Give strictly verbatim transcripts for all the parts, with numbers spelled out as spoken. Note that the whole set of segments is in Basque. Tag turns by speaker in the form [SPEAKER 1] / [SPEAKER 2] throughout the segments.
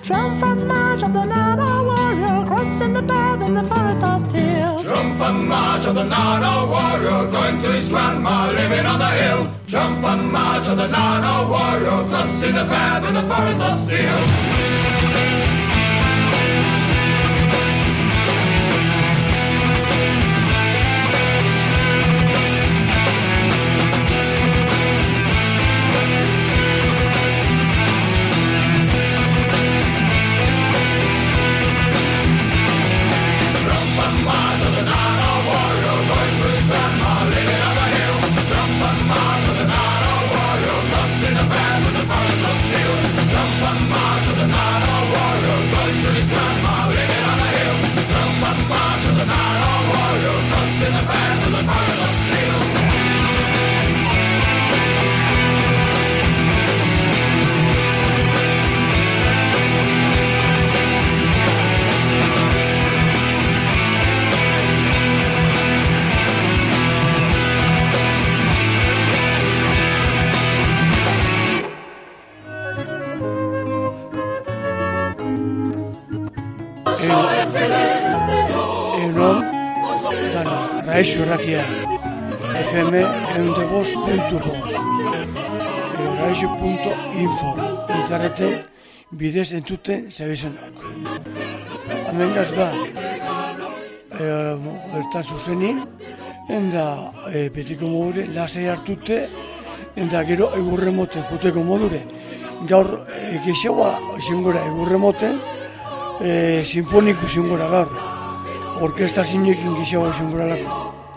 [SPEAKER 1] Triumphant march of the Nana warrior, crossing the path in the forest of steel.
[SPEAKER 2] Triumphant march of the Nana warrior, going to his grandma living on the hill. Triumphant march of the Nana warrior, crossing the path in the forest of steel.
[SPEAKER 3] Raixo Ratia, F M ehun eta bost puntu bost, raixo puntu info, interneten bidez entuten zabezenak. Hemen gaz ba, bertan zuzenin, enda betiko modure lasai hartute, enda gero egurre moten juteko modure. Gaur gexeua zingora egurre moten, sinfoniku zingora gaur. Orkesta zinekin gixeua zingora lako.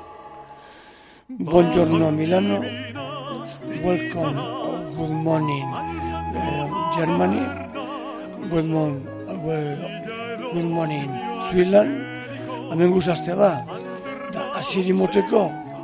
[SPEAKER 3] Buongiorno Milano, welcome, good morning uh, Germany, good, mon, uh, good morning Switzerland. Hemen guzazte ba, da asiri moteko,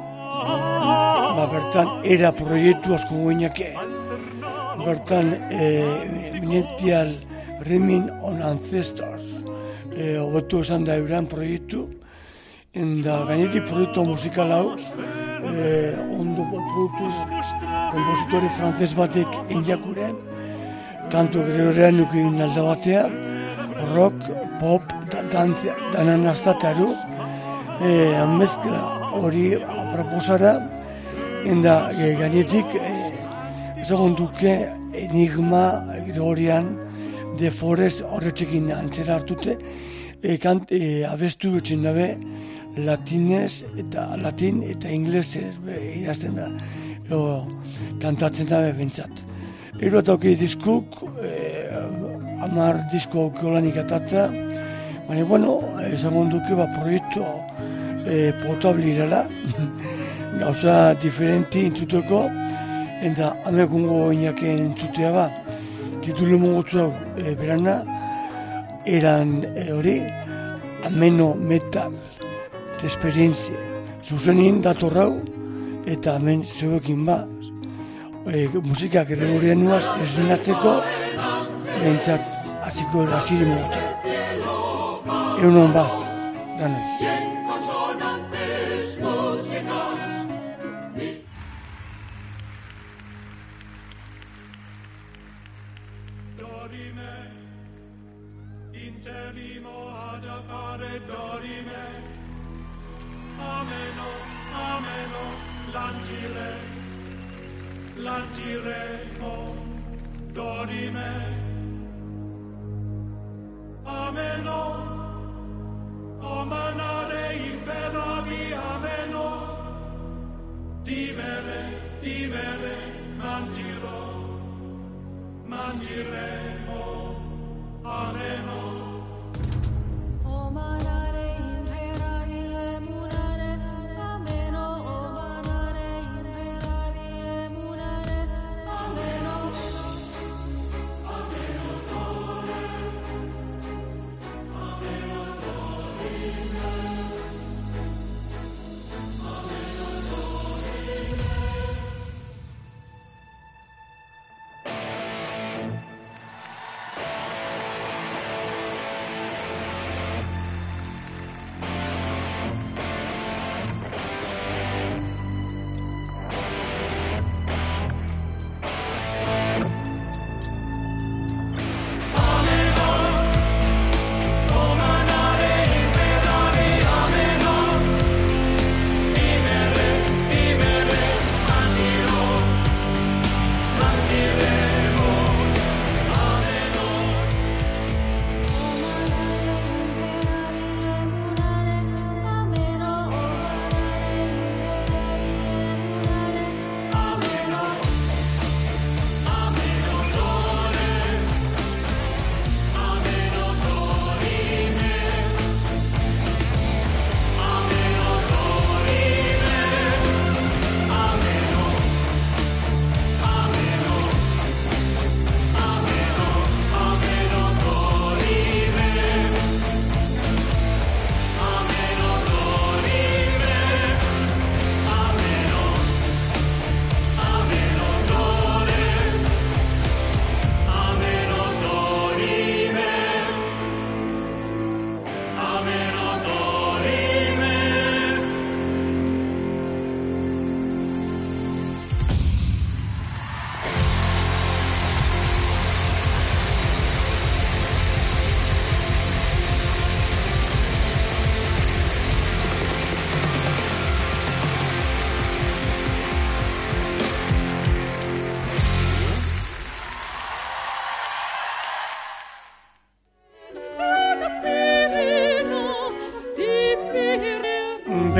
[SPEAKER 3] ba bertan era proiektu asko guinake, bertan eh, Eminential Rhyming on Ancestors, hobetu eh, esan da euran proiektu, enda gainetik proiektu musikal hau, Eh, ondo produktu kompositore frantzes batek injakure, kanto gregorean nukin alda batea, rock, pop, da, dantzia, danan aztataru, eh, mezkla hori aproposara, enda eh, gainetik eh, ezagun duke Enigma Gregorian de Forest horretxekin antzera hartute, eh, kant, eh, abestu gutxin dabe, latinez eta latin eta inglesez idazten da, o, kantatzen dabe bintzat. Ero eta okei diskuk, eh, amar disko aukolanik atata, baina, bueno, ezagun duke ba proiektu eh, potable irala, gauza diferenti intuteko, eta amekungo inake intzutea ba, titulu mogotzu hau eh, berana, eran hori, eh, ameno metal, esperientzia. Zuzenin datorrau, eta hemen zeuekin ba, e, musikak erregorien nuaz esnatzeko, behintzat hasiko hasiri mogote. Egun hon ba, danoi.
[SPEAKER 4] Ameno, ameno, lancire, lanciremo, dorime. Ameno, o manare imperavi, ameno, dimere, dimere, mangiro, mangiremo, ameno. O manare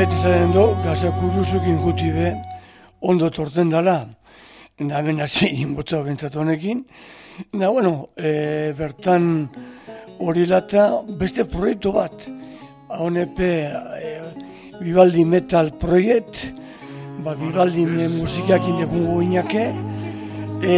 [SPEAKER 3] beti zaren du, gaza kuriusukin guti be, ondo torten dala, eta hemen hasi inbotza bentzatu honekin. Na, bueno, e, bertan hori lata beste proiektu bat, honepe e, Vivaldi Metal Project, ba, Vivaldi musikakin dekungo inake, e,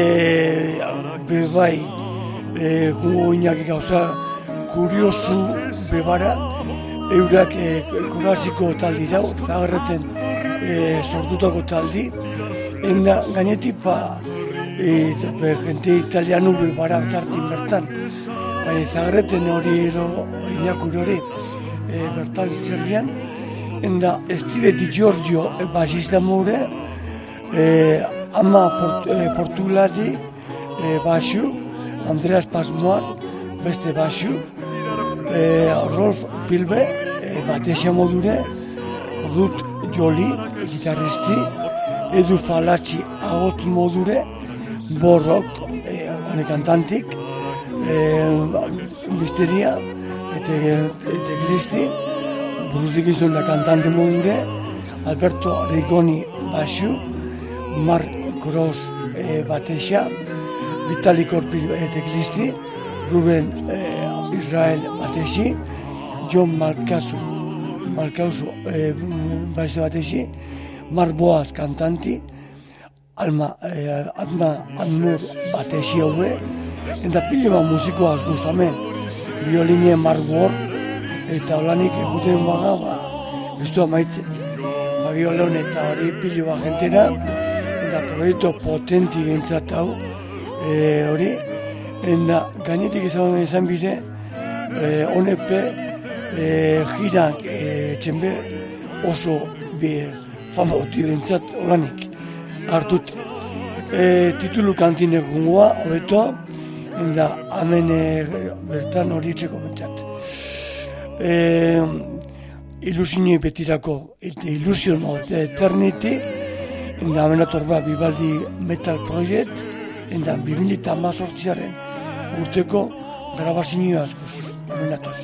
[SPEAKER 3] bebai, e, kungo inake gauza kuriosu bebara, eurak e, klasiko taldi dau, zagarreten e, sortutako taldi, enda gainetik pa, e, gente italianu bebara tartin bertan, baina zagarreten hori ero inakur hori e, bertan zerrian, enda Steve Di Giorgio e, basista mure, e, ama port, e, portulari e, basu, Andreas Pasmoan beste basu, e, Rolf Pilbe e, batesia modure, Ruth Joli gitarristi, Edu Falatzi agot modure, Borrok e, ane kantantik, e, misteria eta teklisti, Bruce Dickinson la cantante modure, Alberto Rigoni basu, Mark Gross e, batesia, Vitali Korpi e, teklisti, Ruben e, Israel batesi, John Marcasu, Marcausu e, base batesi, Mark Boaz kantanti, Alma, e, Adma Adnur batesi haue, eta pile bat musikoa azguzamen, violinien Mark Ward, eta holanik eguten baga, ba, ez du amaitzen. Fabio Leon eta hori pile bat jentera, eta proiektu potenti gentzat hau, e, hori, eta gainetik izan izan bire, e, honepe, e, jirak e, txenbe oso be, fama oti bentzat holanik hartut. E, titulu kantinek gungoa, hobeto, eta hemen e, bertan hori etxeko bentzat. E, ilusioni betirako, Illusion of Eternity, eta hemen atorba Vivaldi Metal Project, eta bi mila hamazortziaren urteko grabazio askoz, hemen atoz.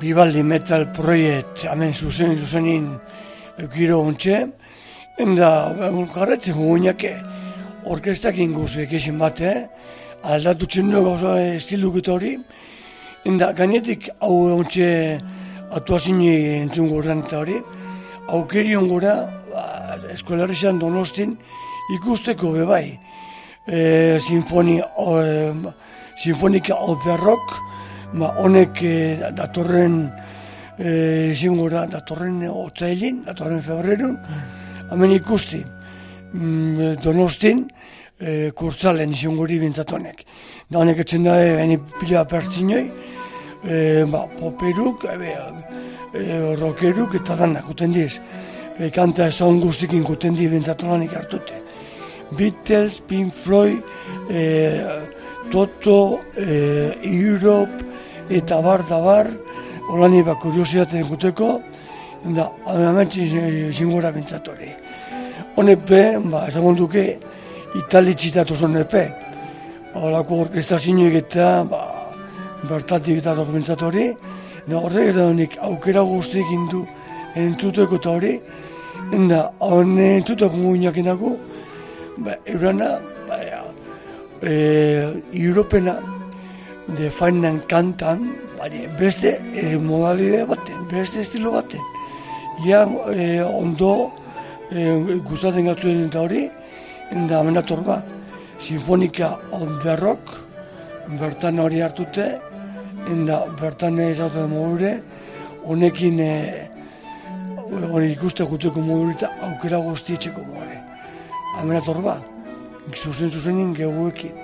[SPEAKER 3] Bibaldi Metal Project, hemen zuzen zuzenin eukiro ontxe, enda garretzen gugunak orkestak inguz ekizin bate, aldatutzen dugu gauza estilukit hori, enda gainetik hau ontxe atuazini entzun gurren eta hori, aukerion gura, ba, eskolarrizan Donostin ikusteko bebai, e, sinfoni, o, e, Sinfonika of the Rock, ba, honek e, datorren e, zingura, datorren otzailin, datorren febrerun, hemen ikusti, mm, Donostin, e, kurtzalen zinguri bintzatonek. Da honek etzen da, eni pila pertzinoi, e, ba, poperuk, e, e, rockeruk eta danak guten diz. E, kanta esan guztikin guten di bintzatonanik hartute. Beatles, Pink Floyd, e, Toto, e, Europe, eta bar da bar, holani ba kuriosiaten guteko, da amentzi zingura bintzatori. Honepe, ba, esagon duke, Itali txitatu zonepe. Holako orkesta zinuik eta, ba, bertatik eta bintzatori, da horrek eta honik aukera guztik indu entzuteko eta hori, da hone entzuteko guinakinako, ba, eurana, ba, e, Europena, de fainan kantan, bari, beste e, modalide baten, beste estilo baten. Ia e, ondo e, gustaten gatzuen eta hori, eta amenator ba, Sinfonika on the Rock, bertan hori hartute, eta bertan ezauten modure, honekin e, hori ikuste guteko modure eta aukera guztietxeko modure. Amenator ba, zuzen zuzenin gehuekin.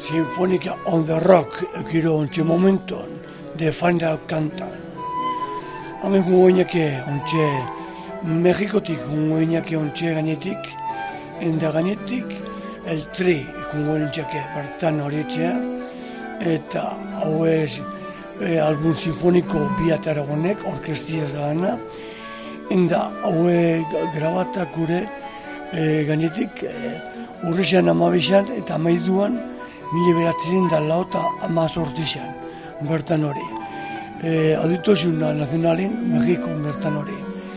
[SPEAKER 3] Sinfonica on the Rock, giro ontxe momenton, de Find Out kantan. Hemen gugoinake ontxe, Mexikotik gugoinake ontxe gainetik, enda gainetik, el tri gugoinake bertan horietxea, eta hau ez e, album sinfoniko bi ataragonek, orkestiaz da gana, enda hau grabatak gure e, gainetik, e, urrexan amabixan eta amaiduan, mila beratzen da lauta amazortixan, bertan hori. E, Auditosuna Nazionalin, Mexiko bertan hori.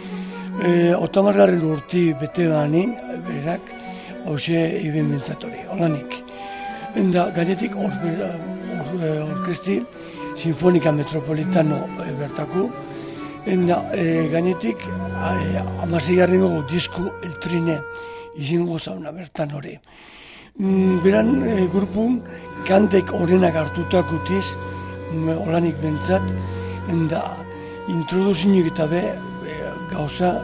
[SPEAKER 3] E, Otamargarren urti bete ganin, berak, hause iben bentzatori, holanik. Enda gainetik or, or, orkesti Sinfonika Metropolitano e, bertaku, enda e, gainetik e, amazigarren gogo disku El Trine izango zauna bertan hori. Mm, beran e, grupun kantek horrenak hartutak utiz, holanik bentzat, enda introduzinik eta be e, gauza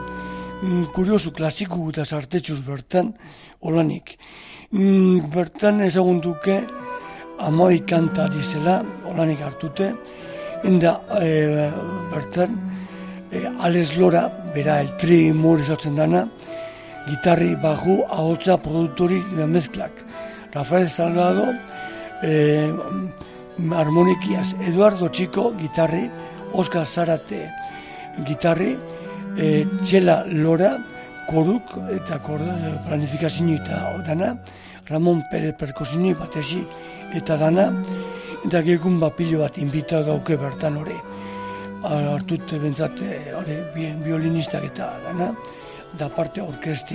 [SPEAKER 3] mm, kuriosu klasiku eta sartetxuz bertan holanik. Mm, bertan ezagunduke amabi kanta dizela holanik hartute, enda e, bertan e, Alex Lora, bera el tri mor ezatzen dana, gitarri, baju, ahotsa, produktori eta mezklak. Rafael Salgado, eh, harmonikiaz, Eduardo Chico, gitarri, Oscar Zarate, gitarri, eh, Txela Lora, koruk eta korda, planifikazio eta dana, Ramon Pérez perkusini batezi eta dana, eta gekun bapilo bat inbita dauke bertan hori. Artut bentzate hori violinistak eta dana, da parte orkesti.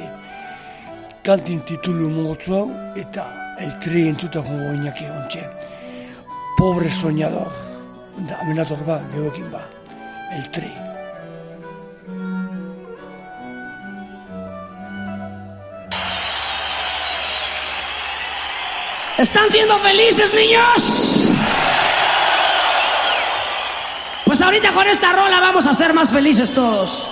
[SPEAKER 3] Kantin titulu mogotzu hau eta el tri entzutak gogoinaki ontxe. Pobre soñador, da amenator ba, geoekin ba, el tri.
[SPEAKER 5] ¿Están siendo felices, niños? Pues ahorita con esta rola vamos a ser más felices todos.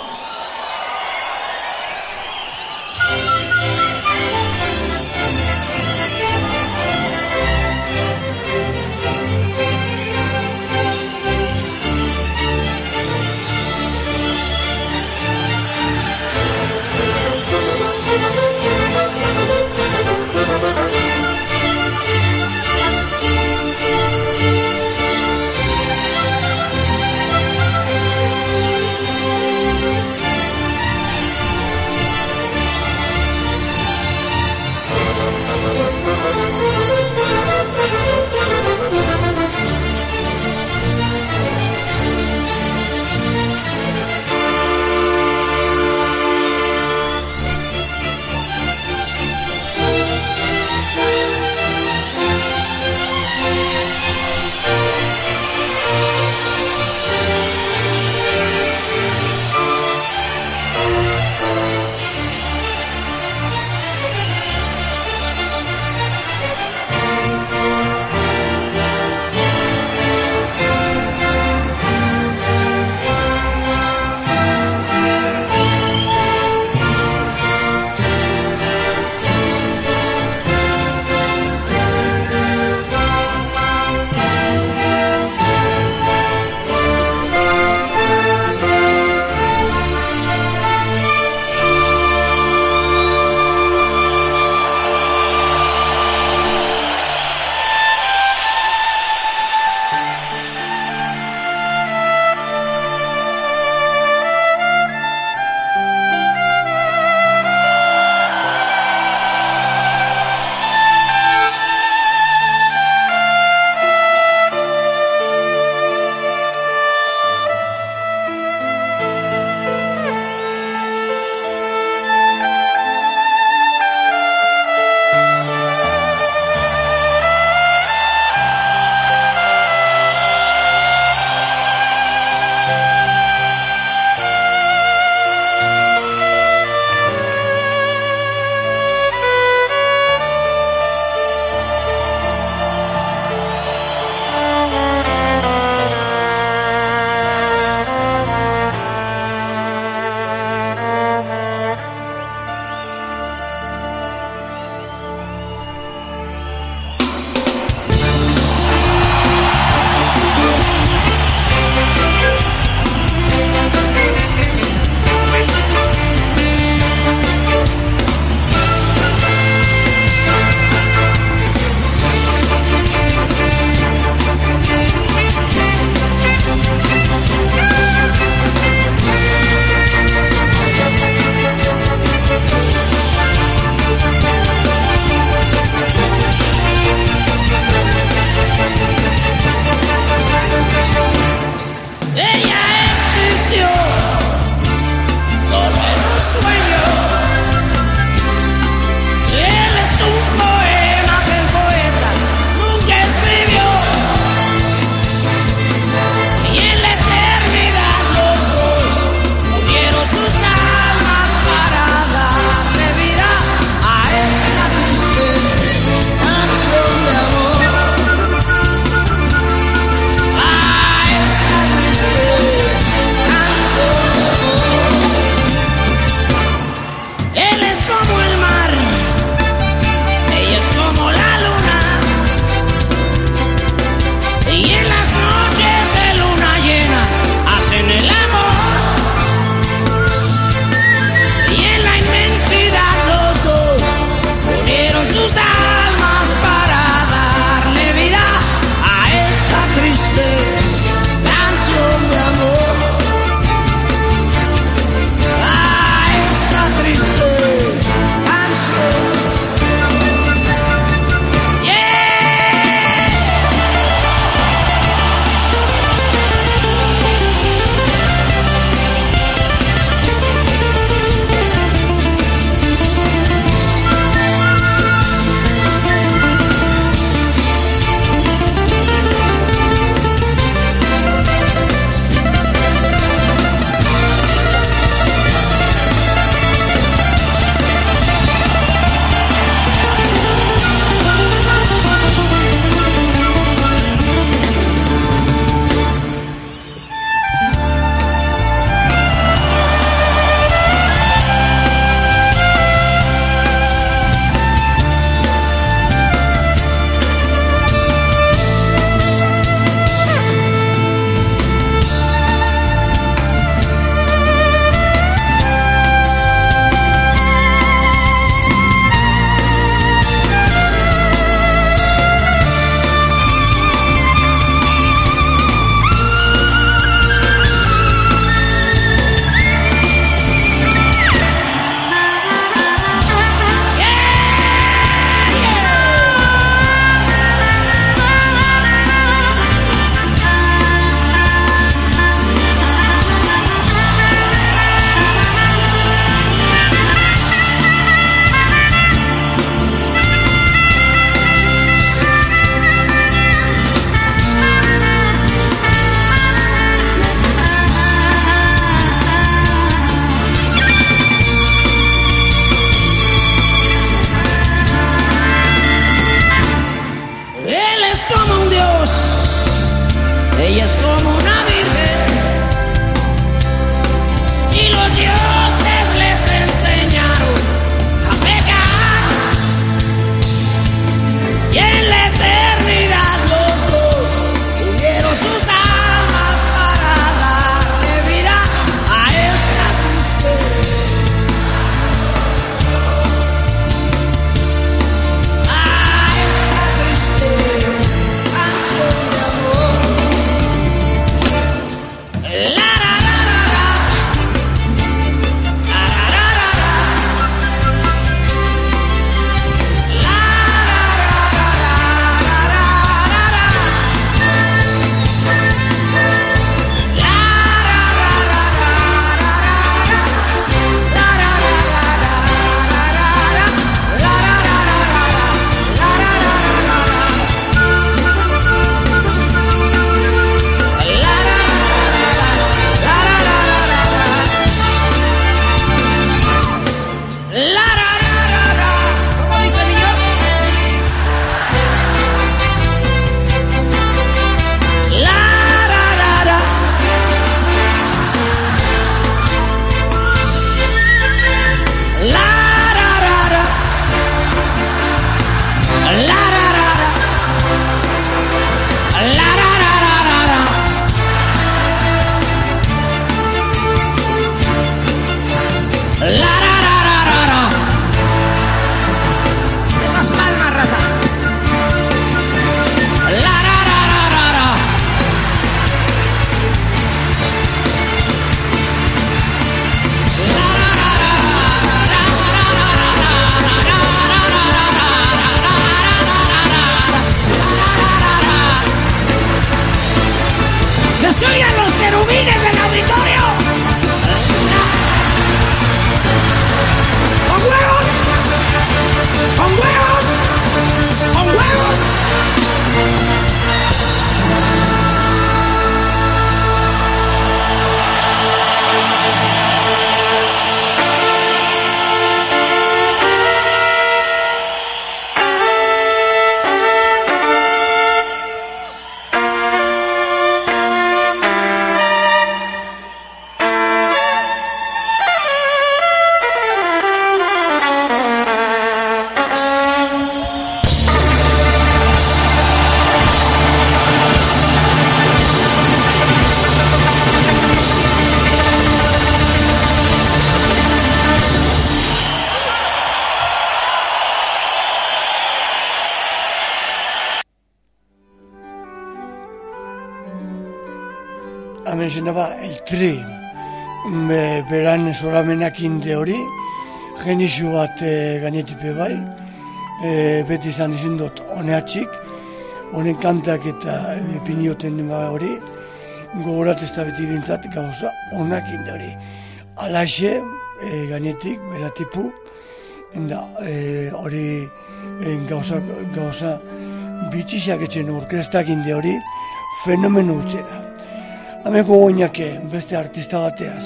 [SPEAKER 3] hemen zena ba, el tri, Be, beran zoramenak inde hori, genixu bat e, gainetipe bai, e, beti izan izin dut honeatxik, honen kantak eta e, pinioten ba hori, gogorat ez da beti bintzat gauza honak inde hori. Alaxe, e, gainetik, beratipu, enda e, hori e, gauza, gauza bitxixak etxen orkestak inde hori, fenomeno utzera. Hameko goinake, beste artista bateaz.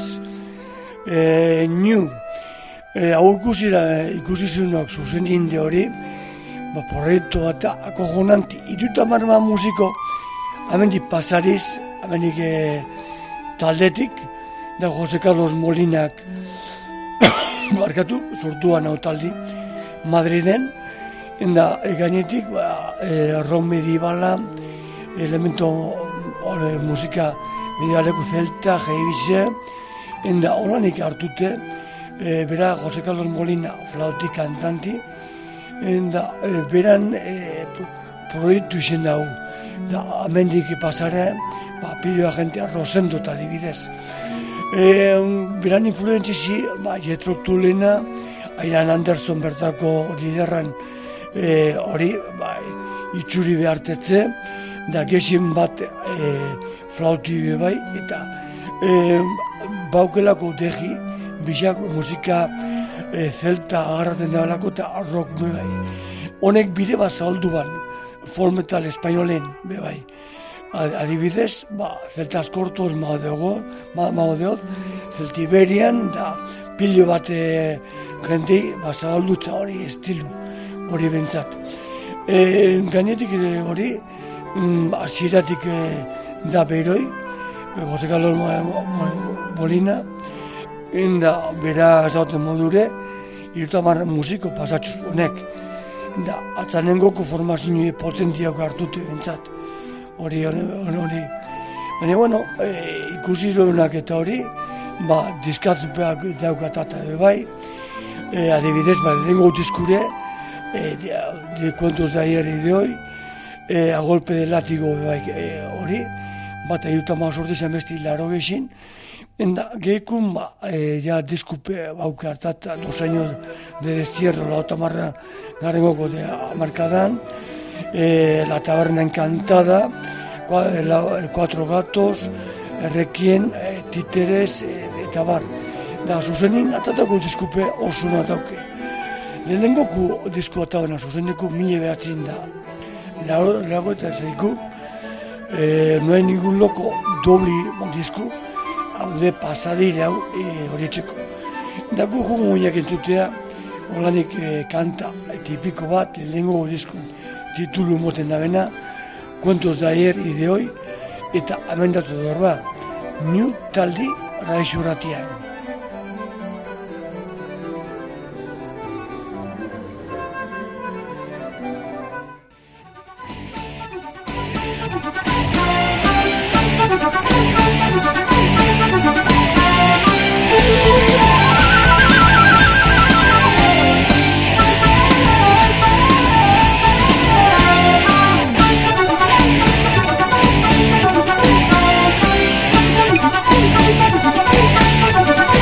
[SPEAKER 3] E, New, e, hau ikusira, ikusi zuenak zuzen inde hori, ba, proiektu bat akojonanti. Iruta marma musiko, amendik pasariz, amendik e, taldetik, da Jose Carlos Molinak, barkatu, sortuan hau taldi, Madriden, enda e, gainetik, ba, e, Ron Medibala, elemento ore, musika, Medialeko zelta, jeibize, enda holanik hartute, e, bera Jose Carlos Molina flauti kantanti, enda e, beran e, proiektu izen dago. Da, amendik pasare, ba, piloa jentea Rosendo eta adibidez. E, beran influentzizi, ba, Jethro Tullena, Airan Anderson bertako liderran e, hori, ba, itxuri behartetze, da gezin bat e, flauti bai, eta e, baukelako deji, bizak musika e, zelta agarraten dabalako eta rock bai. Honek bide bat zabaldu ban, folk metal espainolen bai. Adibidez, ba, zeltas kortos magodeoz, magodeoz, zeltiberian, da pilo bat e, jendei ba, zabaldutza hori estilu, hori bentsat. E, gainetik hori, hasieratik e, da beroi, Jose Carlos Molina, enda bera zauten modure, irutamar musiko pasatxuz honek. Da, atzanengoko formazio potentiak hartute bentsat. Hori, hori, hori. Baina, bueno, e, ikusi irunak eta hori, ba, diskatzupeak daukatata bai, e, adibidez, ba, dengo diskure, e, de, de cuentos de ayer y de hoy, e, a golpe de látigo bai, e, hori, bat egiutama sortizan besti laro gexin, enda gehikun, ba, e, ja diskupe bauke hartat, dos años de destierro, la otamarra garengoko de amarkadan, e, la taberna encantada, la, cuatro gatos, errekien, e, titeres, e, eta bar. Da, zuzenin, atatako diskupe oso natauke. Lehenengoku disko atabena, zuzeneko mila behatzen da. Lago, lago eta zaiku, Eh, no hay ningún loco doble disco, hau de pasadire hau e, horietxeko. Dago jugu muinak entutea, holanik e, kanta e, tipiko bat, lehengo disko titulu moten da bena, Cuentos de ayer y de hoy, eta amendatu dorba, New taldi raixu ratian.
[SPEAKER 1] Thank you.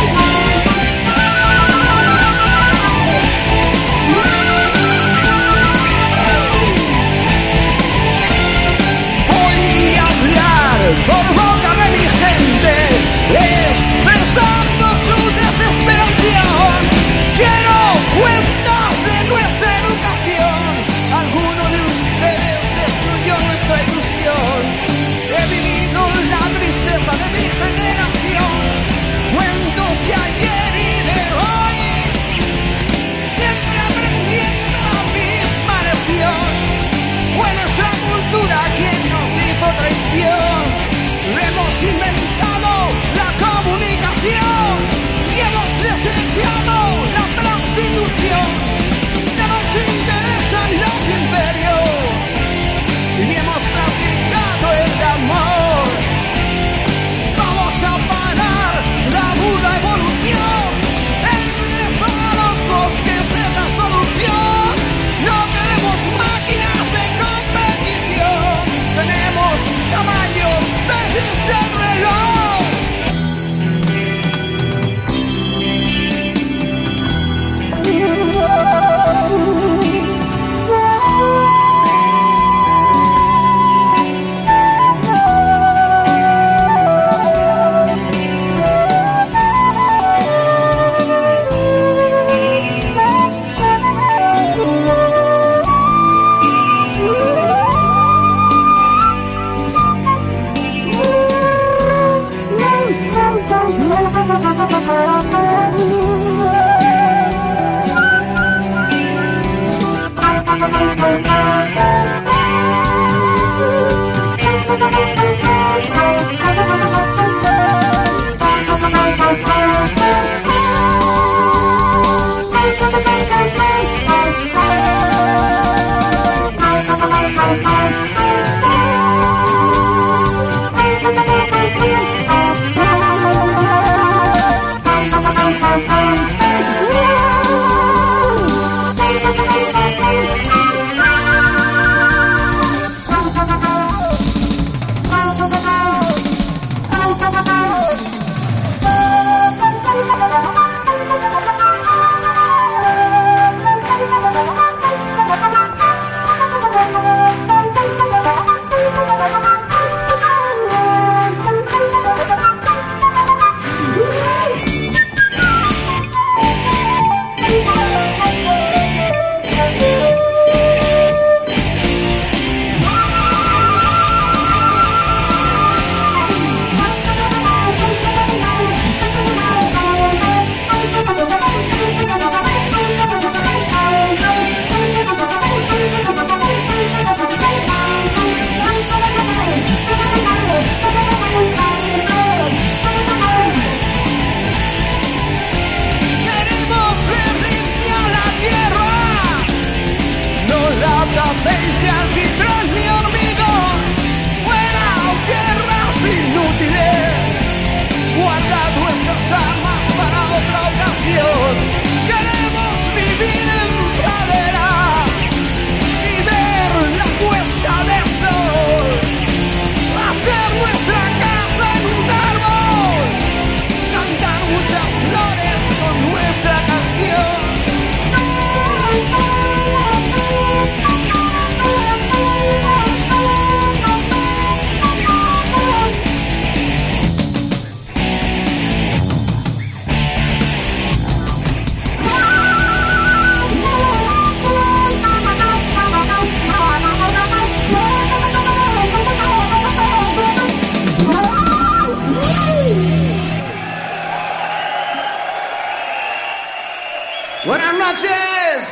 [SPEAKER 6] Buenas noches.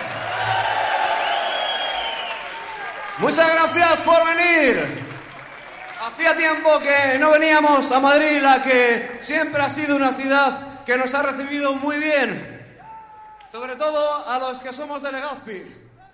[SPEAKER 6] Muchas gracias por venir. Hacía tiempo que no veníamos a Madrid, la que siempre ha sido una ciudad que nos ha recibido muy bien. Sobre todo a los que somos de Legazpi.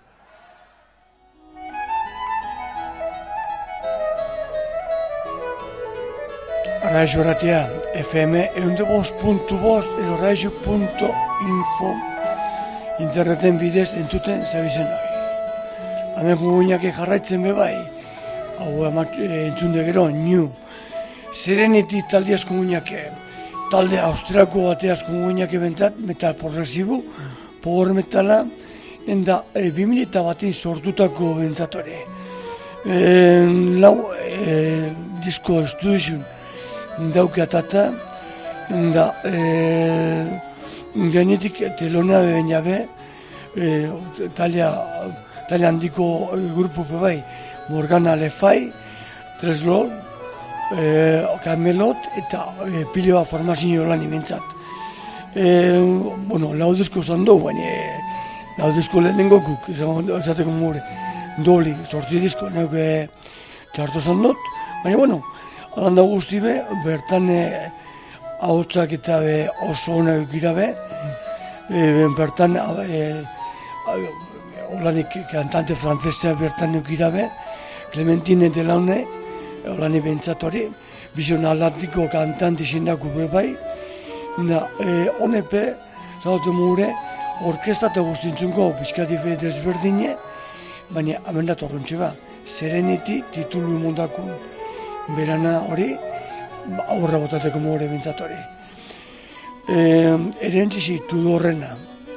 [SPEAKER 3] Raixo Ratia, F M ehun bost puntu bost edo raixo puntu info interneten bidez entzuten zabizen hori. Hemen guguinak jarraitzen bebai, hau entzun de gero, New Serenity talde asko guguinak, talde austriako bate asko guguinak bentat, metal progresibu, power metala, enda e, bi mila batean sortutako bentatore. E, lau e, disko estudiziun daukatata, da e, genetik telonea beben jabe, e, talia, talia handiko e, grupo bai, Morgana Lefai, Treslo, e, Kamelot eta e, Pileoa formazio lan imentzat. E, bueno, laudezko zan dugu, baina e, laudezko lehenengo kuk, esateko more, dobli, sortzi disko, nauk e, txarto zan dut, baina bueno, alanda guzti be, bertan e, ahotsak eta be, oso hona eukira be, e, bertan e, olanik kantante frantzesea bertan eukira be, Clementine Delaune, olanik bentsatori, Bizion Atlantiko kantante izendako be bai, da, e, honepe, zaudete mure, orkesta eta guztintzunko pizkati desberdine, baina amendat horrentxe ba, Serenity titulu imundakun berana hori, aurra botateko more bentsatori. E, erentzizi Tudorrena,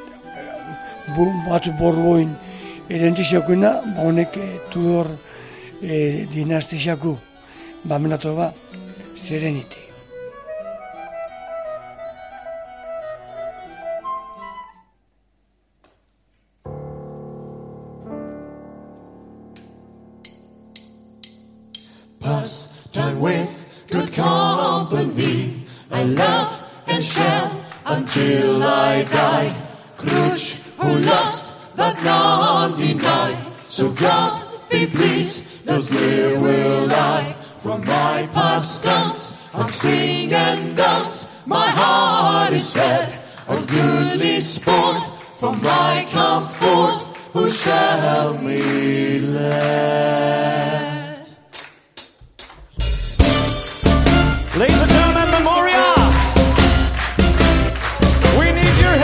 [SPEAKER 3] bat borboin erentziziakoena, ba honek Tudor e, dinastiziako, ba amendato ba, Serenity.
[SPEAKER 2] Pastime with good company, I laugh and shout until I die. Grudge who lost, but none deny. So God be pleased, those here will lie. From my pastimes, I'll sing and dance. My heart is set on goodly sport. From my comfort, who shall me let?
[SPEAKER 7] Ladies and gentlemen, Memoria, we need your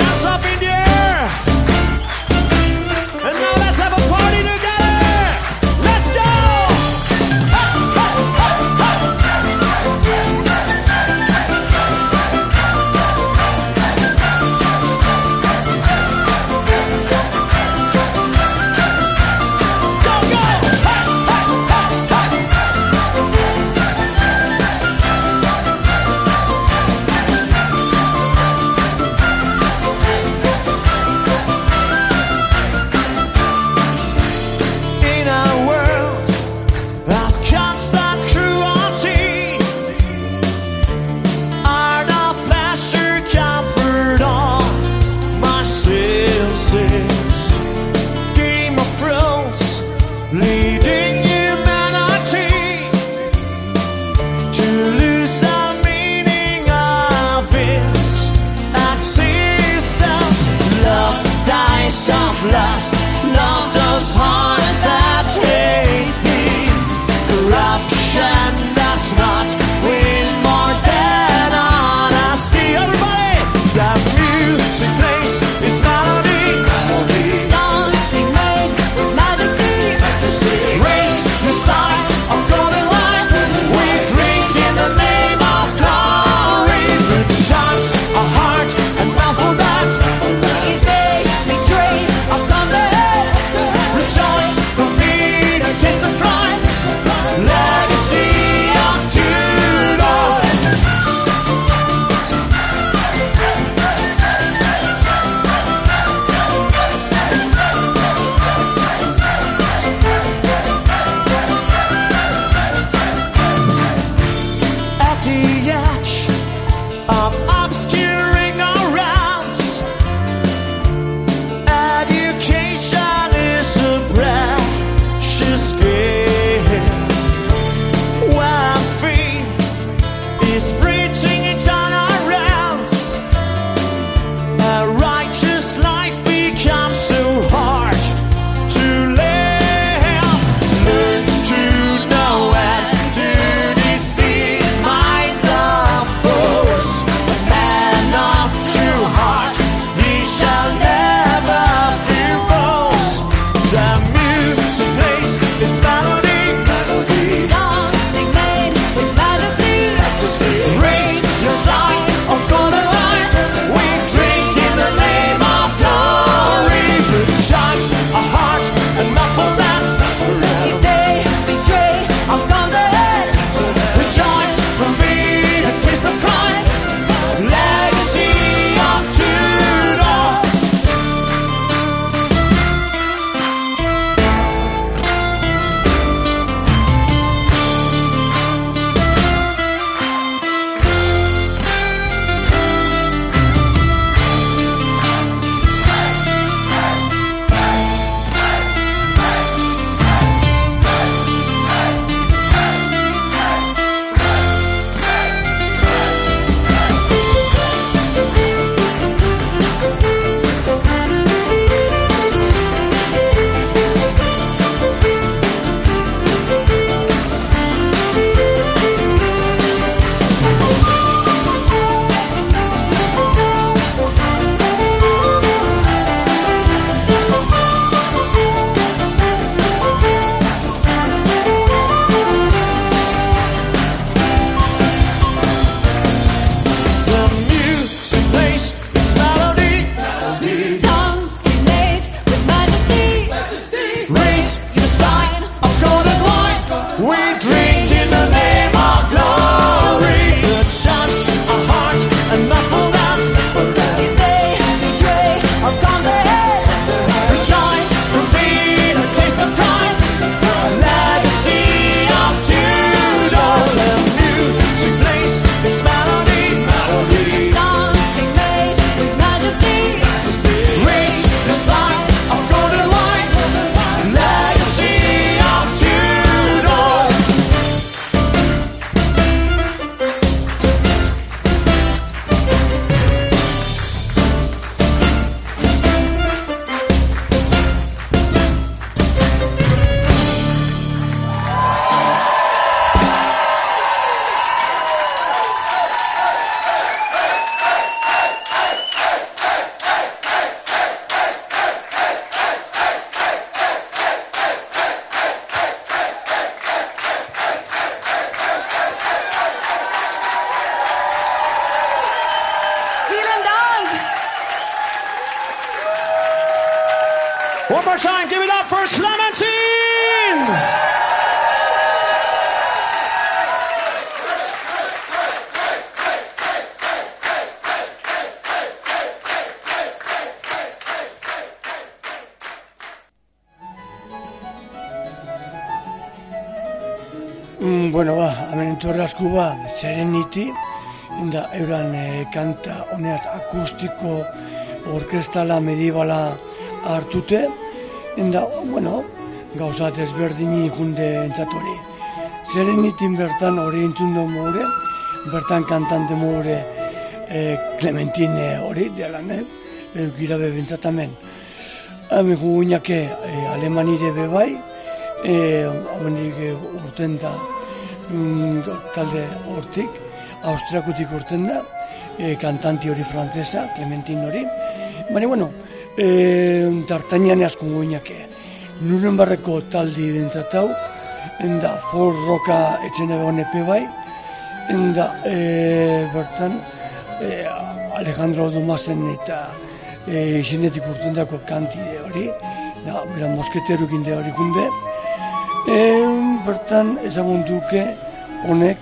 [SPEAKER 2] One more time, give it up for Clementine!
[SPEAKER 3] Mm, bueno, ba, hemen entorre asko ba, Serenity, da euran e, kanta honeaz akustiko orkestala medibala hartute, da, bueno, gauzat ezberdini junde entzatori. Serenity bertan hori entzun du more, bertan kantante more e, Clementine hori, delan, eh? Eukirabe bentzatamen. Hemen guguinake e, Alemanire bebai, E, hauenik e, urten da mm, talde hortik, Austriakutik urten da, e, kantanti hori frantzesa, Clementine hori. Baina, bueno, e, D'Artagnan asko goinake. Nuremberreko taldi bentzatau, enda folk rocka etxen egon epe bai, enda e, bertan e, Alejandro Dumasen eta e, izenetik urten dako kanti hori, da, bera mosketerukin de hori gunde. E, bertan ezagun duke honek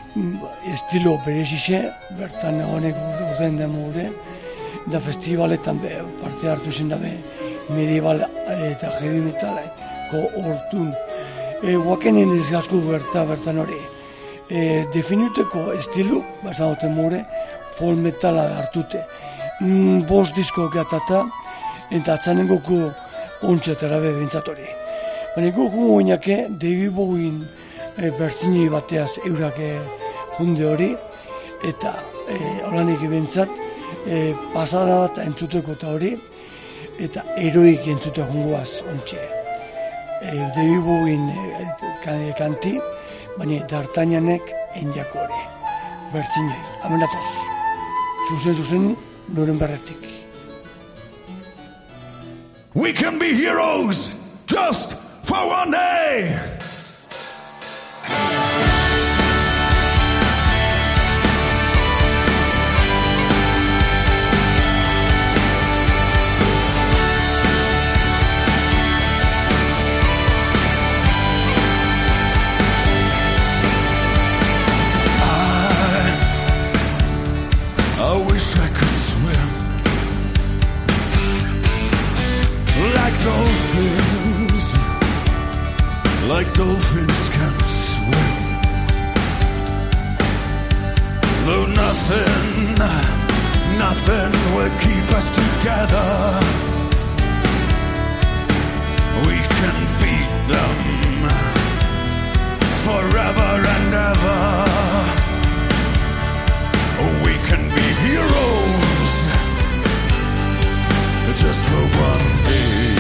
[SPEAKER 3] estilo berezixe, bertan honek urten da mure, da festivaletan be, parte hartu zen dabe medieval eta heavy metaleko hortun. E, Guakenen ez gazku berta, bertan hori. E, definiteko estilu, basagoten mure, folk metala hartute. Mm, bost disko gatata, eta atzanengoko ontsetara be bintzatori. Baina gugu goinake, David Bowie e, bertzini bateaz eurak e, junde hori, eta e, holanik bentsat, e, pasada bat entzuteko eta hori, eta eroik entzute jungoaz ontxe. E, David Bowie e, kanti, baina D'Artagnanek endiako hori, bertzini, amenatoz, zuzen zuzen Nuremberretik.
[SPEAKER 7] We can be heroes, just for one day. I, I wish I could swim like dolphins. Like dolphins can swim. Though nothing, nothing will keep us together. We can beat them forever and ever. We can be heroes just for one day.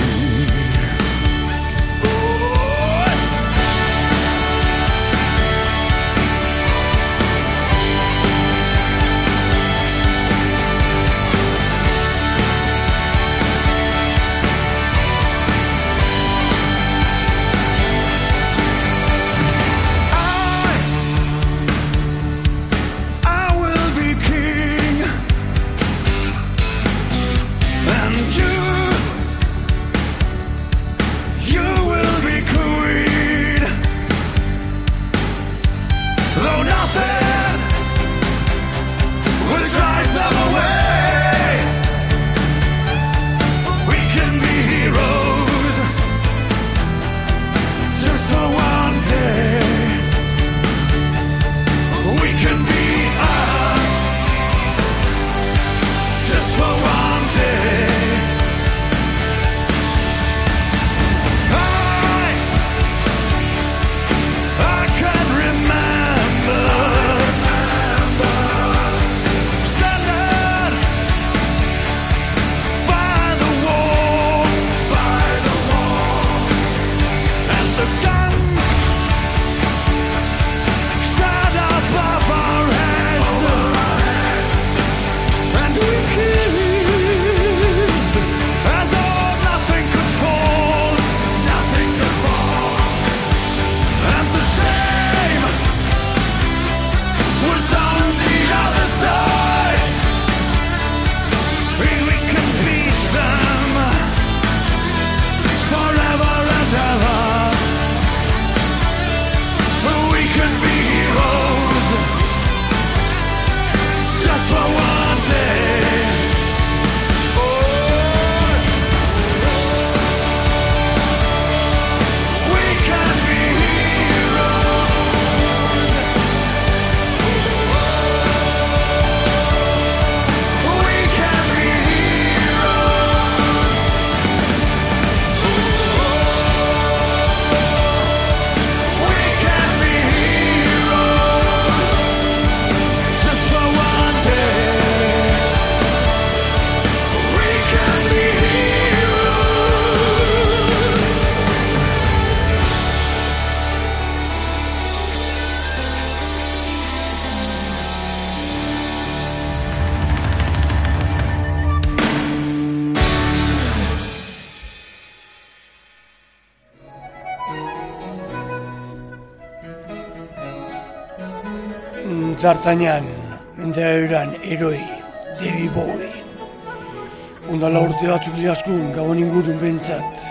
[SPEAKER 3] D'Artagnan, eta euran eroi, David Bowie. Ondala urte batzuk liaskun, gabon ingurun bentsat.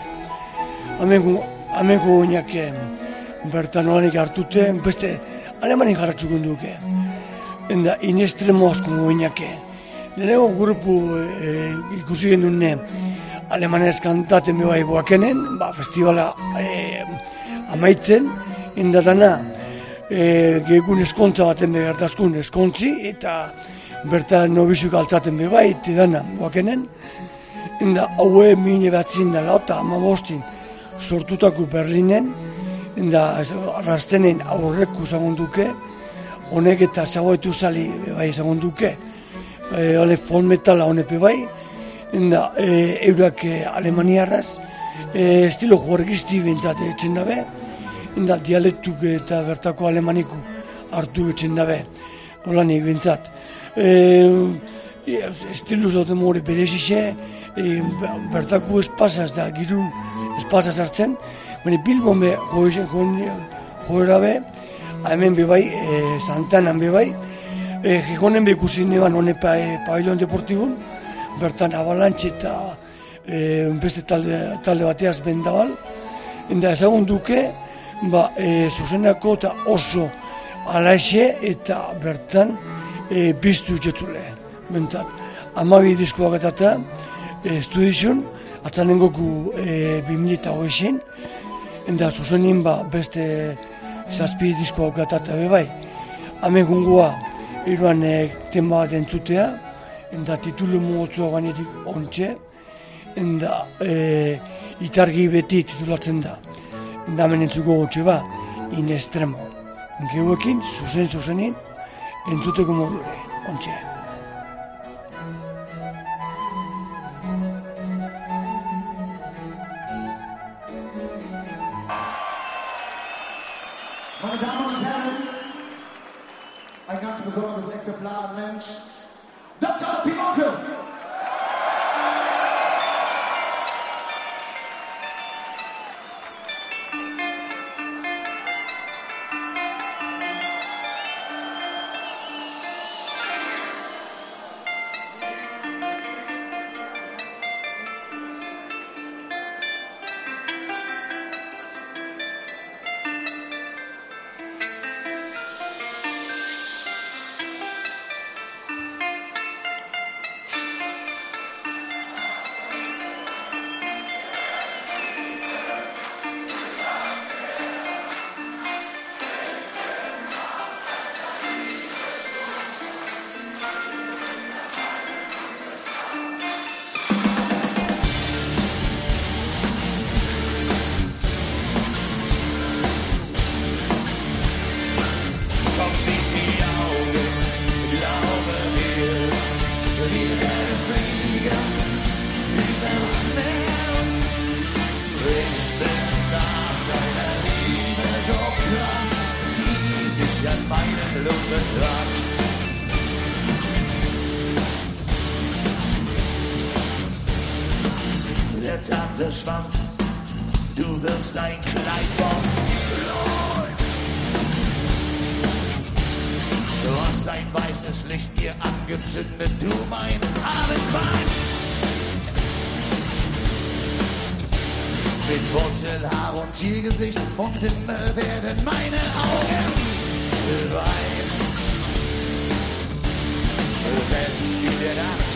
[SPEAKER 3] Hameko oinak bertan olanik hartute, beste alemanik jarratxukun duke. Enda inestremo asko oinak. Leheneko grupu e, ikusi gendune alemanez kantaten bebai boakenen, ba, festivala e, amaitzen, indatana e, gegun eskontza baten begertazkun eskontzi, eta bertan nobizuk altzaten bebai, tidana boakenen. Enda haue mine batzin da lauta amabostin sortutako Berlinen, enda arrastenen aurreku zagonduke, honek eta zagoetu zali bai zagonduke, e, honek fon metala honek bai, enda e, eurak e, alemaniarraz, e, estilo juergizti bintzat etxen dabe, enda dialektuk eta bertako alemaniku hartu etxen dabe, hola nahi bintzat. E, estilo zauten more berezixe, E, bertako espazaz da, girun espazaz hartzen, baina Bilbon be joera be, hemen bebai, e, Santanan bebai, e, Gijonen be ikusi neban honepa e, pabellon deportibun, bertan Avalanche eta e, beste talde, talde bateaz bendabal, eta ezagun duke, ba, e, zuzenako eta oso alaixe eta bertan e, biztu jetzule, bentat. Amabi diskoak eta estudizun, atzanen goku e, bi mila eta hogei, eta zuzenin ba, beste zazpi disko aukatata bebai. Hemen gungoa iruan e, tema bat entzutea, eta titulu mugotzua gainetik ontxe, eta e, itargi beti titulatzen da. Eta hemen entzuko gotxe ba, in estremo. Geuekin, zuzen zuzenin, entzuteko modure, ontxe.
[SPEAKER 2] Meine Damen und Herren, ein ganz besonderes Exemplar an Mensch, Doktor Pilote!
[SPEAKER 8] Der Tag verschwand, du wirfst dein Kleid vom Leib. Du hast ein weißes Licht mir angezündet, du mein Abendwein. Mit Wurzelhaar und Tiergesicht und Himmel werden meine Augen weit. Wenn in der Nacht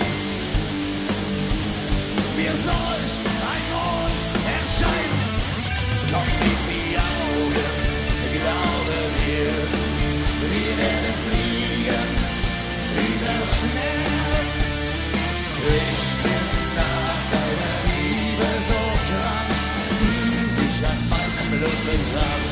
[SPEAKER 8] mir solch ein Mond erscheint, komm, schließ die Augen, glaube mir, wir werden fliegen übers Meer. Ich bin nach deiner Liebe so krank, wie sich an meinem Blut begrabt.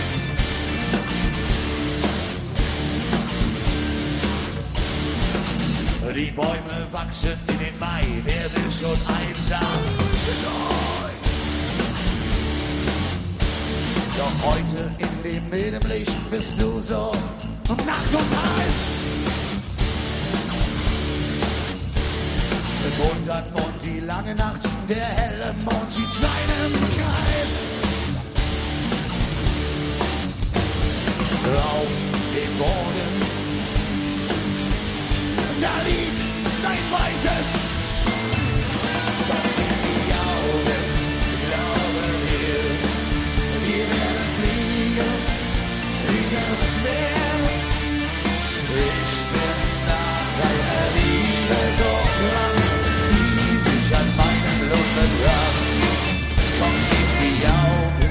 [SPEAKER 8] Die Bäume wachsen in den Mai, werde schon einsam sein. Doch heute in dem milden Licht bist du so Nacht und Tag. Mit Mond an Mond die lange Nacht, der helle Mond zieht seinen Kreis. Auf den Boden da liegt dein weißes. Dann schließ die Augen, glaube mir, wir werden fliegen übers Meer. Ich bin nach deiner Liebe so lang, wie sich an meinem Blut dran. Komm, schließ die Augen.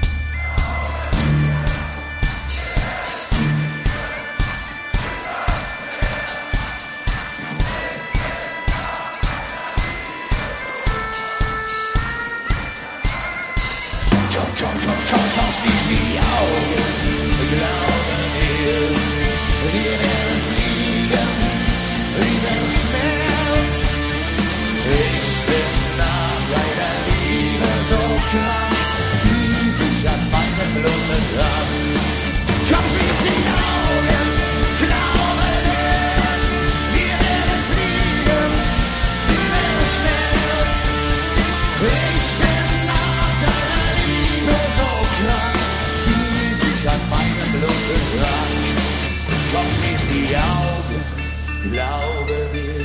[SPEAKER 8] Schließ die Augen, glaube mir, wir werden fliegen übers Meer. Ich bin nach deiner Liebe so klar, wie sich an meinem Blut dran. Komm, schließ die Augen, glaube mir, wir werden fliegen übers Meer. Ich bin nach deiner Liebe so klar, wie sich an meinem Blut dran. Komm, schließ die Augen, glaube mir.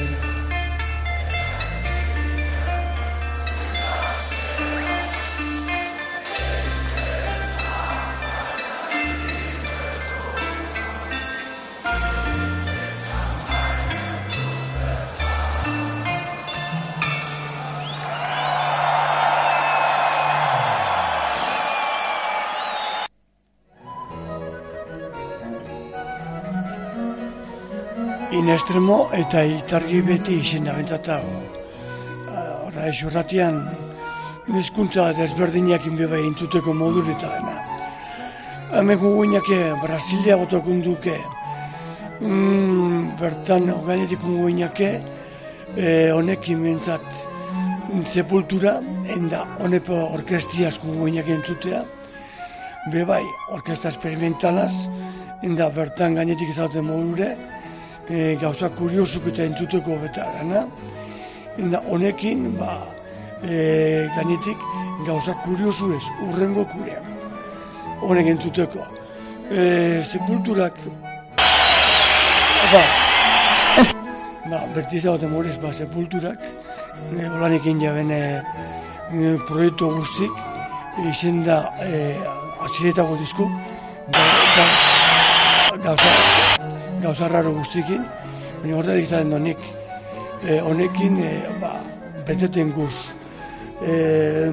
[SPEAKER 3] In estremo eta itargi beti izena bentatago. Horra esurratian, nizkuntza desberdinak inbeba intuteko modurita dena. Hemen guguinake Brasilia botokunduke, mm, bertan ganetik guguinake, honekin e, mentzat sepultura, enda honepo orkestiaz guguinake entzutea, bebai orkesta experimentalaz, enda bertan gainetik ezauten modure, E, gauza kuriosuk eta entuteko beta gana. Enda honekin, ba, e, gainetik gauza kuriosu ez, urrengo kurea. Honek entuteko. E, sepulturak, ba, ba, bertiza bat emorez, ba, sepulturak, e, holanekin jaben e, e, proiektu guztik, izen da, e, aziretako disko, ga, ga, gauza, gauza raro guztikin, baina horretak egiten honek, e, honekin, e, ba, beteten guz, e,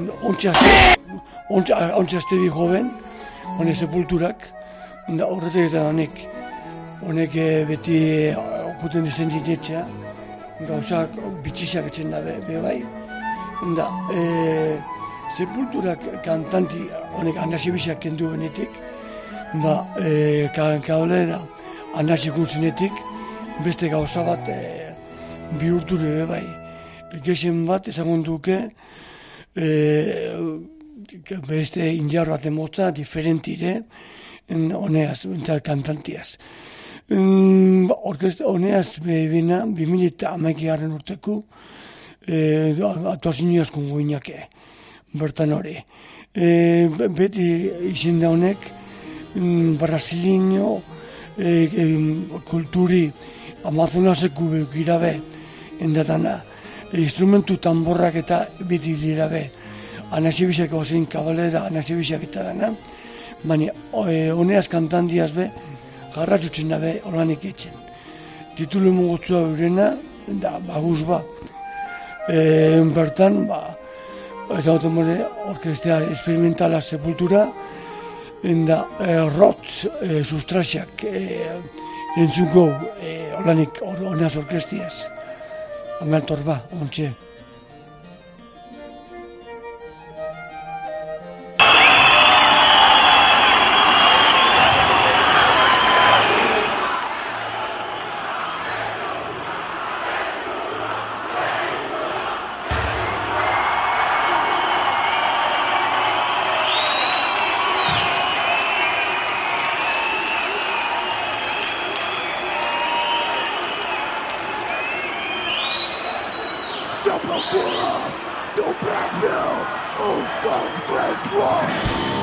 [SPEAKER 3] ontsa bi joven, honek sepulturak, horretak egiten honek, honek e, beti okuten dizen dinetxea, gauzak bitxizak etxen da be, be bai, da, e, sepulturak kantanti, honek anasibizak kendu benetik, ba, e, kaolera, anazikun zinetik, beste gauza bat e, bihurture be bai. Gexen bat ezagun duke, e, beste indiar bat emotza, diferentire, honeaz, entzal kantantiaz. Orkesta honeaz behibina, bi mila eta hamaikagarren urteko, e, atuazioaz kongoinake, bertan hori. E, beti izin da honek, brasilinio, E, e, kulturi Amazonaseku beukirabe endatana, e, instrumentu tamborrak eta biti dirabe anasibizak ozein kabalera anasibizak eta dana, baina honeaz kantandiaz be garratzutzen dabe olanik etxen. Titulu mugotzua eurena, da, baguz ba. E, bertan, ba, eta automore orkestea experimentala sepultura, enda e, rotz e, sustrasiak e, entzungo e, olanik honaz orkestiaz. Ameltor ba, ontxe.
[SPEAKER 8] Sepultura do Brasil, um, dois, três, one.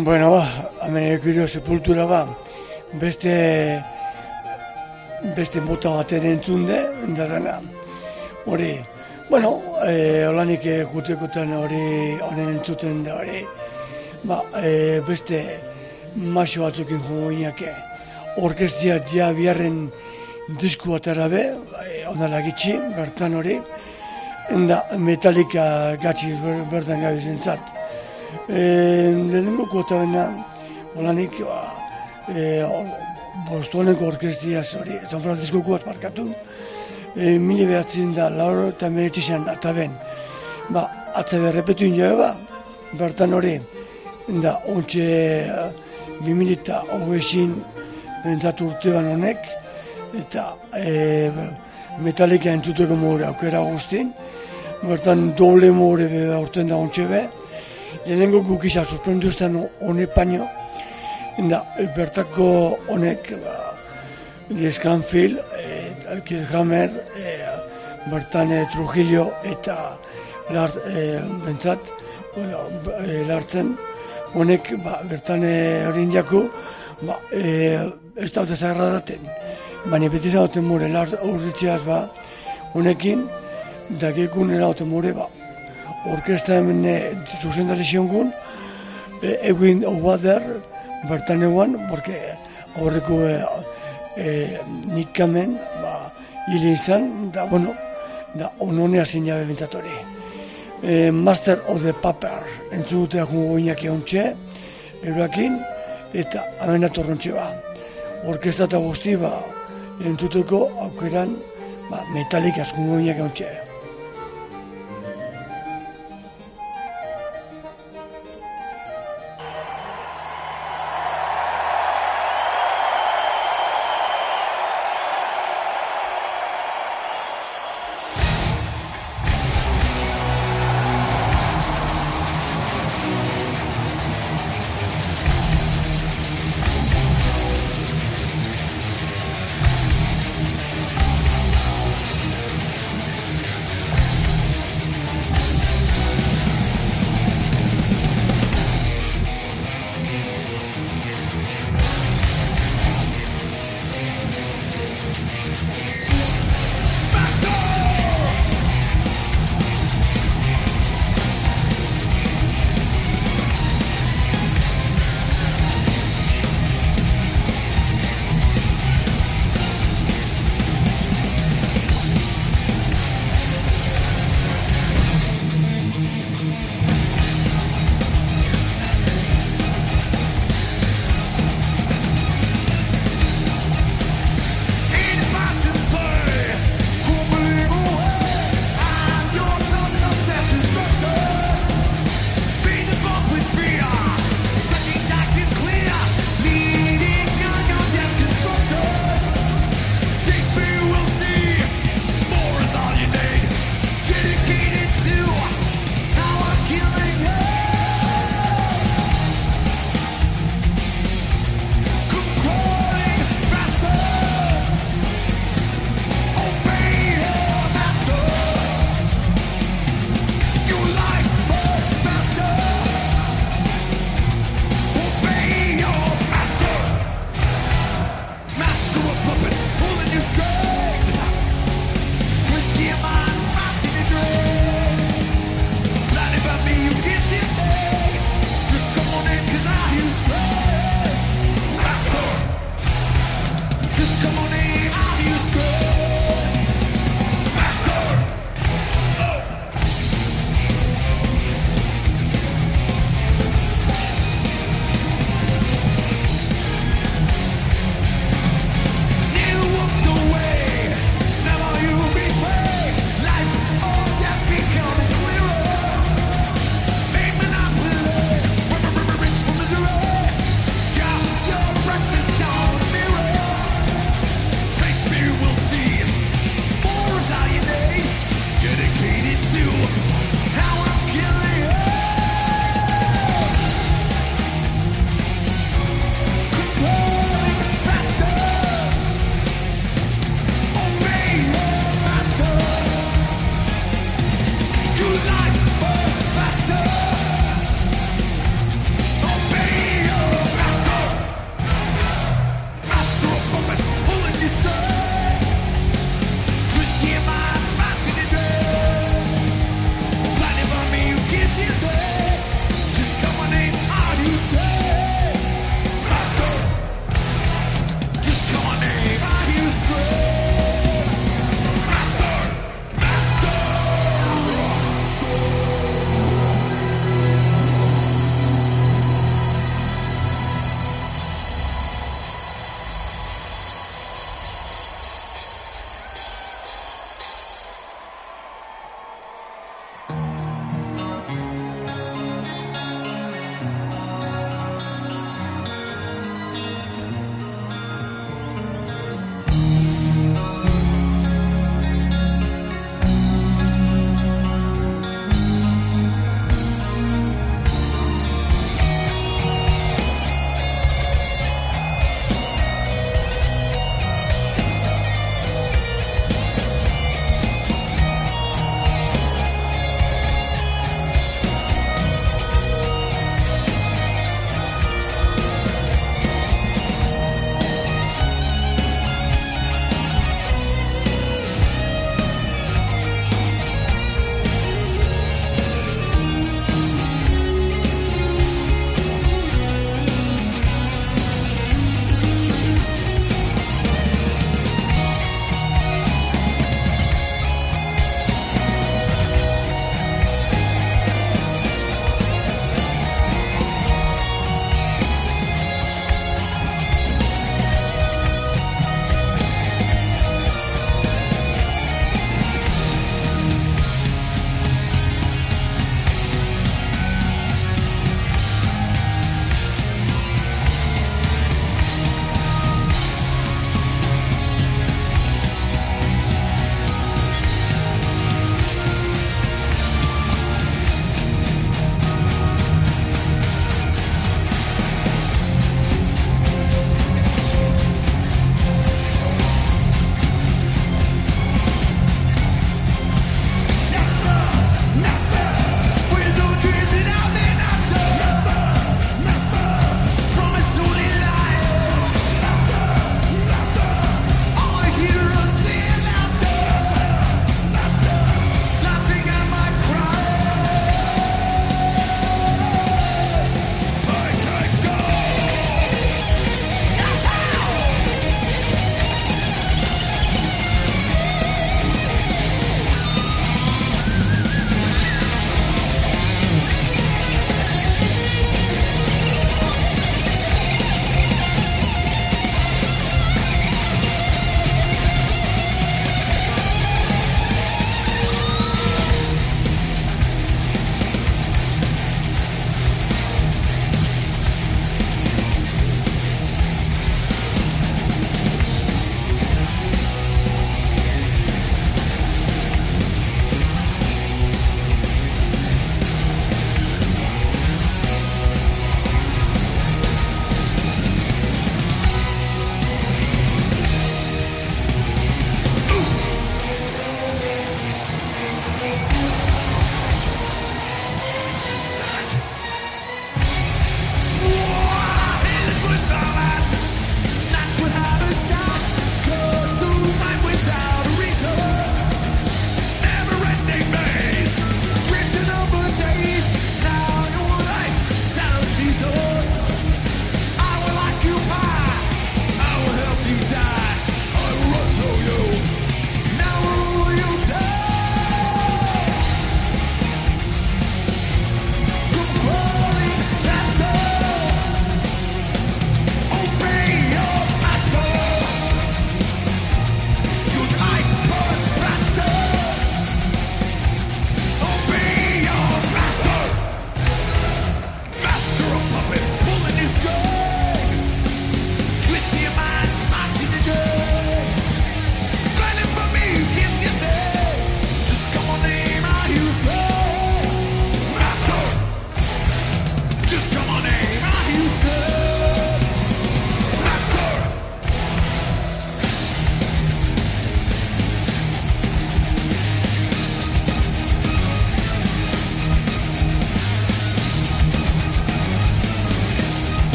[SPEAKER 3] Bueno, ba, hemen ekiro sepultura ba, beste beste mota baten entzunde, da dana, hori, bueno, e, holanik jutekotan hori, honen entzuten da hori, ba, e, beste maixo batzukin jogoinak orkestia ja biharren disku atara be, e, ondala gitxi, bertan hori, enda Metallica gatsi ber, bertan gabi zentzat. E, lehenengo kota bena, holanik, ba, e, Bostoneko orkestiaz hori, San Franciscokoaz markatu, e, mila behatzen da, lauro eta meretxizan da, eta ben, ba, atzabe repetu injoa ba, bertan hori, da, ontxe, bi mila eta hogezin bentzatu urtean honek, eta e, Metallica entuteko more aukera guztin, bertan doble more be aurten da ontxe be, lehenengo gukisa sorprenduzten honek paino, da, bertako honek, ba, Les Canfield, e, Kirchhammer, e, bertan e, Trujillo eta lart, e, bentzat, bueno, e, lartzen, honek, ba, bertan hori indiako, ba, e, ez daute zagradaten, baina beti zauten more, lart urritxeaz, ba, honekin, dakekun erauten more, ba, orkesta hemen e, zuzendari ziongun, e, egin obader, bertan eguan, porque horreko e, e, nik kamen, ba, hile izan, da, bueno, da, ononea zinabe bintatori. E, Master of the Paper, entzugutea jungo inak eontxe, eurakin, eta amena torrontxe ba. Orkesta eta guzti, ba, entzuteko aukeran, ba, Metallica jungo inak eontxe.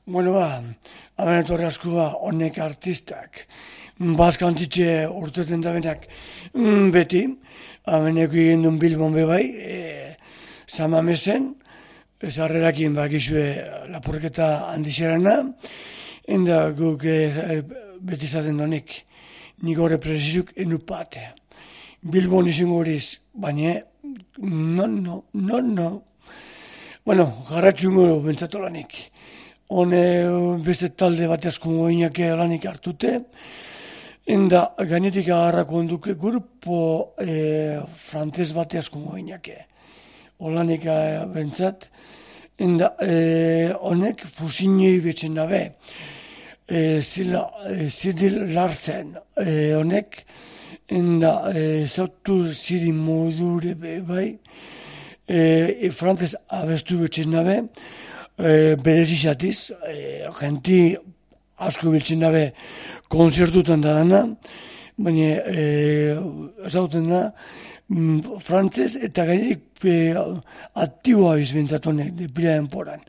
[SPEAKER 3] Bueno, ba, hamen etorri askua honek artistak, bazkantitxe urteten da benak mm, beti, hameneko egin duen Bilbon bebai, e, Samamesen, zarrerakin bakizue lapurketa handixerana, enda guk e, beti zaten donik, nik horre prezizuk enupate. Bilbon izango horiz, baina, no, no, no, no. Bueno, jarratxungo bentsatu lanik. Hone beste talde bat askungo inake lanik hartute, enda gainetik agarrako onduke grupo e, frantez bat askungo inake. Olanik bentsat, enda e, honek fusinei betzen dabe. E, zila, e, Zidil Larsen, e, honek, enda e, zautu zidi modure be, bai, e, e, frantez abestu betzen dabe, e, berezizatiz, e, genti asko biltzen dabe konzertutan da dana, baina e, zauten da, mm, frantzez eta gainetik e, aktiboa bizbentzatonek, de pila denporan.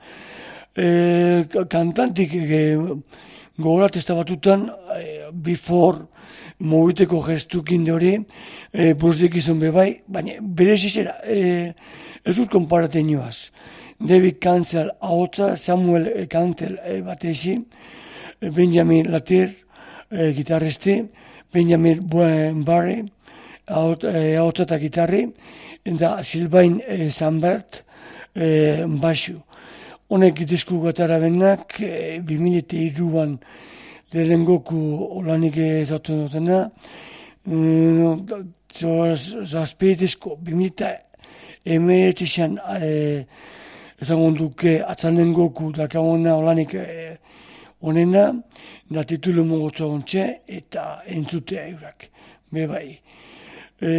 [SPEAKER 3] E, kantantik e, gogorat ez da batutan, e, before, mogiteko gestukinde hori, e, buzdik izan bebai, baina berezizera, e, ez dut konparaten joaz. David Cancel ahotza, Samuel Cancel e, batezi, Benjamin Latir, e, gitarristi, Benjamin Barry, ahotza eta gitarri, eta Sylvain e, Sambert, e, basu. Honek disku gatara benak, e, bi mila hiruan lehengoku olanik ezauten dutena, mm, zazpietizko, bi mila emeretizan ezagun duke atzanen goku dakagona olanik e, onena, da titulu mogotza gontxe eta entzutea eurak, bebai. E,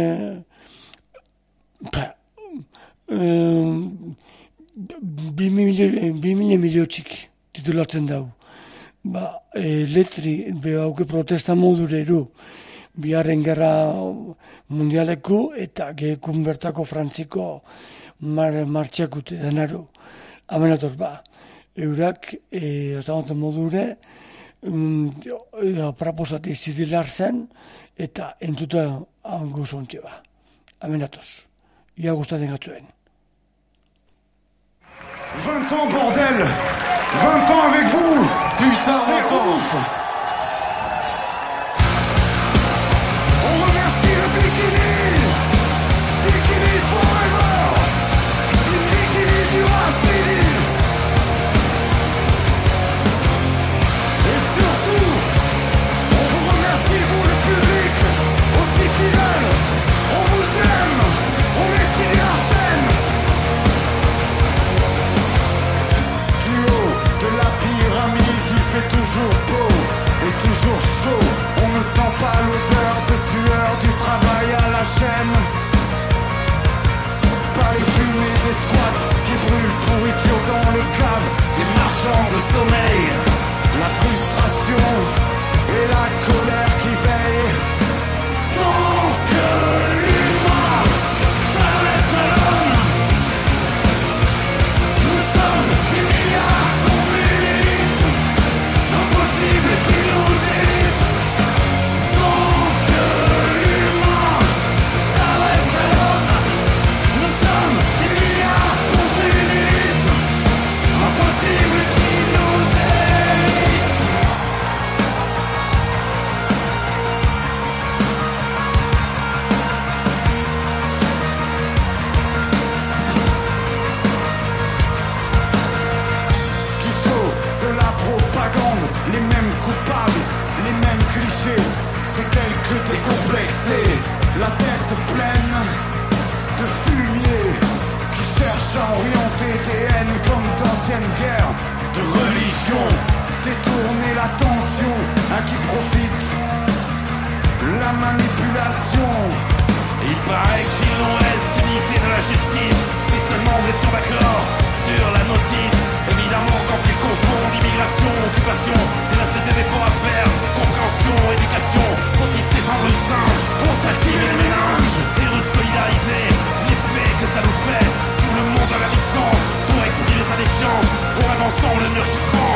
[SPEAKER 3] pa, e, bi mila miliotxik titulatzen dau. Ba, e, letri, be hauke protesta modureru, biharren gerra mundialeku eta gehekun bertako frantziko mar, martxakute denaru. Amenator, ba, eurak, e, ezagoten modure, mm, praposati zidilar zen, eta entuta hango zontxe, ba. Amenatoz, ia gustatzen gatzuen.
[SPEAKER 7] vingt ans, bordel! vingt ans avec vous! Putain, c'est ouf! On remercie le Bikini! Bikini forever! Une Bikini du Racini! Et surtout, on vous remercie, vous le public, aussi fidèle! On vous aime! On est Sidi Larsen! De la pyramide, il fait toujours beau et toujours chaud. On ne sent pas l'odeur de sueur du travail à la chaîne. Pas les fumées des squats qui brûlent, pourriture dans le câble des marchands de sommeil. La frustration et la colère qui veillent. Tant que l'humain s'adresse à l'homme, nous sommes des milliards contre une élite, impossible qui nous élite. Tant que l'humain s'adresse à l'homme, nous sommes des milliards contre une élite, impossible qui nous élite. Les mêmes coupables, les mêmes clichés, c'est quelques décomplexés, la tête pleine de fumier, qui cherchent à orienter des haines comme d'anciennes guerres, de religion, détourner l'attention à qui profite la manipulation. Il paraît qu'il nous reste une idée de la justice, si seulement nous étions d'accord sur la notice. Évidemment, quand ils confondent immigration, occupation, il reste des efforts à faire, compréhension, éducation. Faut-il descendre le singe pour s'activer les méninges et resolidariser l'effet que ça nous fait? Tout le monde a la licence pour exprimer sa défiance. On avance ensemble le mur qui tremble.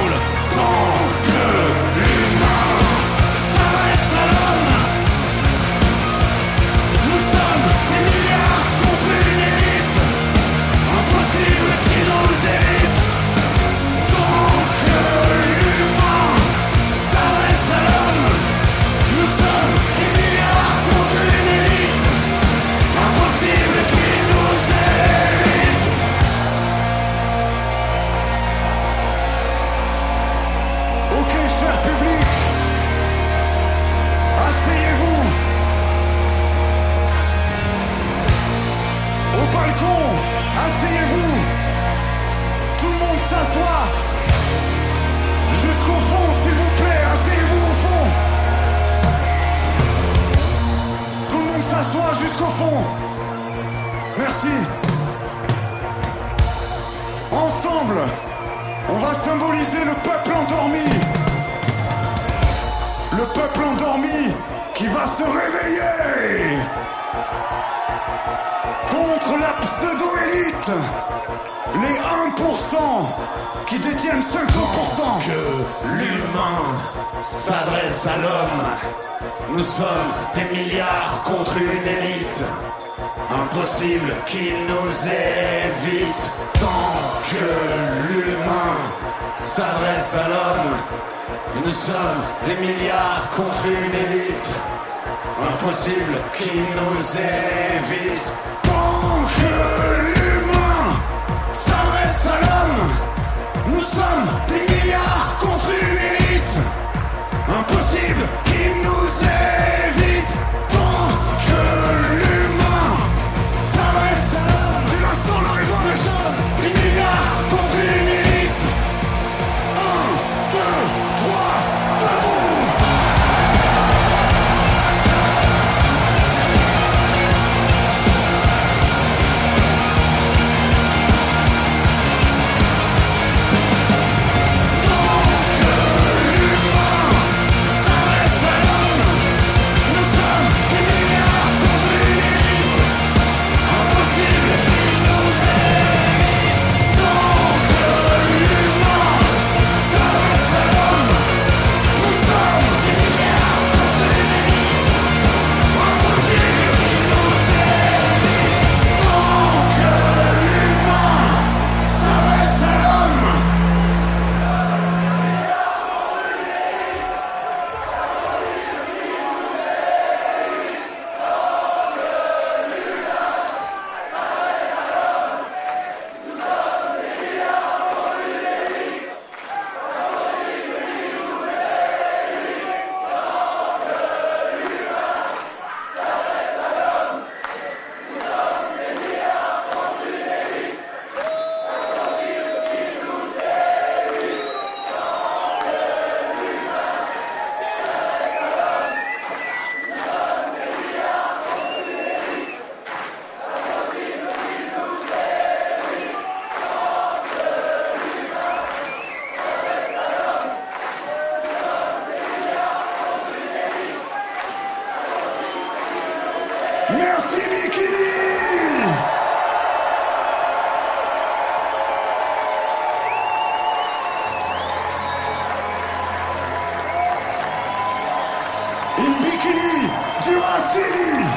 [SPEAKER 7] s'assoit. Jusqu'au fond, s'il vous plaît, asseyez-vous au fond. Tout le monde s'assoit jusqu'au fond. Merci. Ensemble, on va symboliser le peuple endormi. Le peuple endormi qui va se réveiller contre la pseudo-élite, les un pour cent qui détiennent cinquante pour cent.
[SPEAKER 9] Que l'humain s'adresse à l'homme, nous sommes des milliards contre une élite. Impossible qu'il nous évite. Tant que l'humain s'adresse à l'homme, nous sommes des milliards contre une élite. Impossible qu'il nous évite. Tant que l'humain s'adresse à l'homme, nous sommes des milliards contre une élite. Impossible qu'il nous évite. Tant que l'humain s'adresse à l'homme, tu la sens la révolution. Des milliards contre une élite. Un, deux, trois, debout. Merci Bikini. In Bikini du Racini.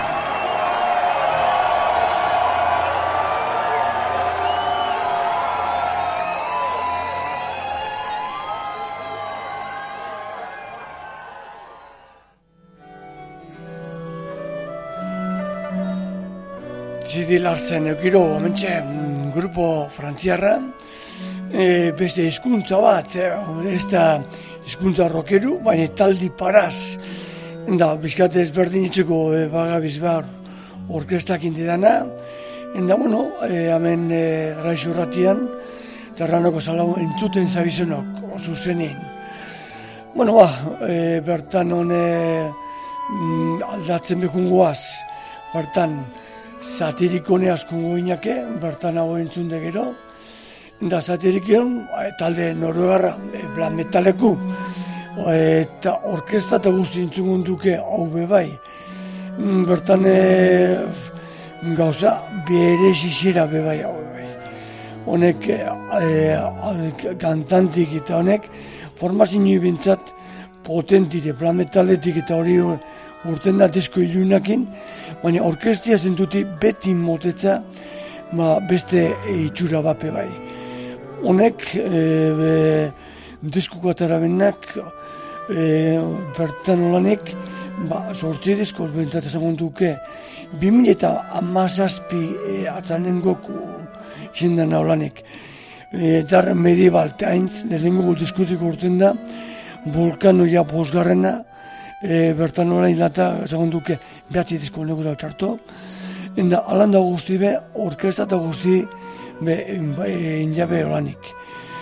[SPEAKER 3] Zidil hartzen eukiro omentxe grupo frantziarra, e, beste hizkuntza bat, e, ez da hizkuntza rokeru, baina taldi paraz, da bizkate ezberdin itxeko e, bagabiz behar orkestak indidana, enda bueno, e, hemen e, Raixo Ratian, terranoko zalau entzuten zabizenok, oso zenin. Bueno, ba, e, bertan hone mm, aldatzen bekungoaz, bertan satirikone askungo inake, bertan hau entzunde gero, da satirikion talde noruegarra, e, plan metaleku, eta orkesta eta guzti entzugun duke hau bebai. Bertan e, gauza bere zizera bebai hau bebai. Honek e, e, kantantik eta honek formazio bintzat potentire, plan metaletik eta hori urten da disko ilunakin, baina orkestia zentuti beti motetza ba, beste itxura bape bai. Honek e, diskuko atara benak e, bertan olanek ba, sortzi disko bentzat ezagun duke bi mila eta hamazazpi e, atzanengoku zindan olanek. E, dar medieval taintz, lehenengo diskutik urten da, Volcanoia posgarrena, E, bertan orain lata ezagun duke behatzi disko negu da txarto. Enda alanda guzti be, orkesta eta guzti be, be, injabe olanik.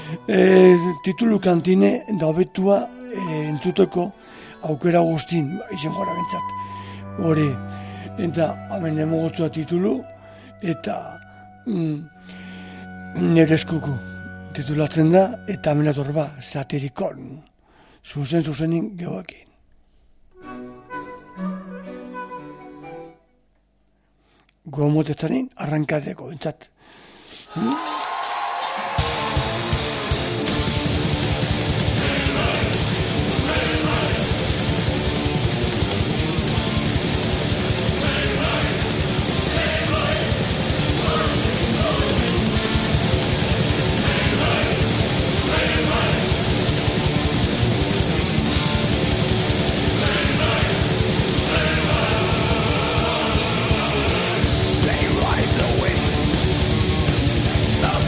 [SPEAKER 3] e, titulu kantine da hobetua e, entzuteko aukera guztin izan gara bentsat. Hori, eta hemen emogotua titulu, eta mm, nire eskuku titulatzen da, eta hemen atorba, satirikon, zuzen zuzenin geoekin. Gomotetzanin arrankadeko bentsat. Hmm?
[SPEAKER 7] They ride the wings of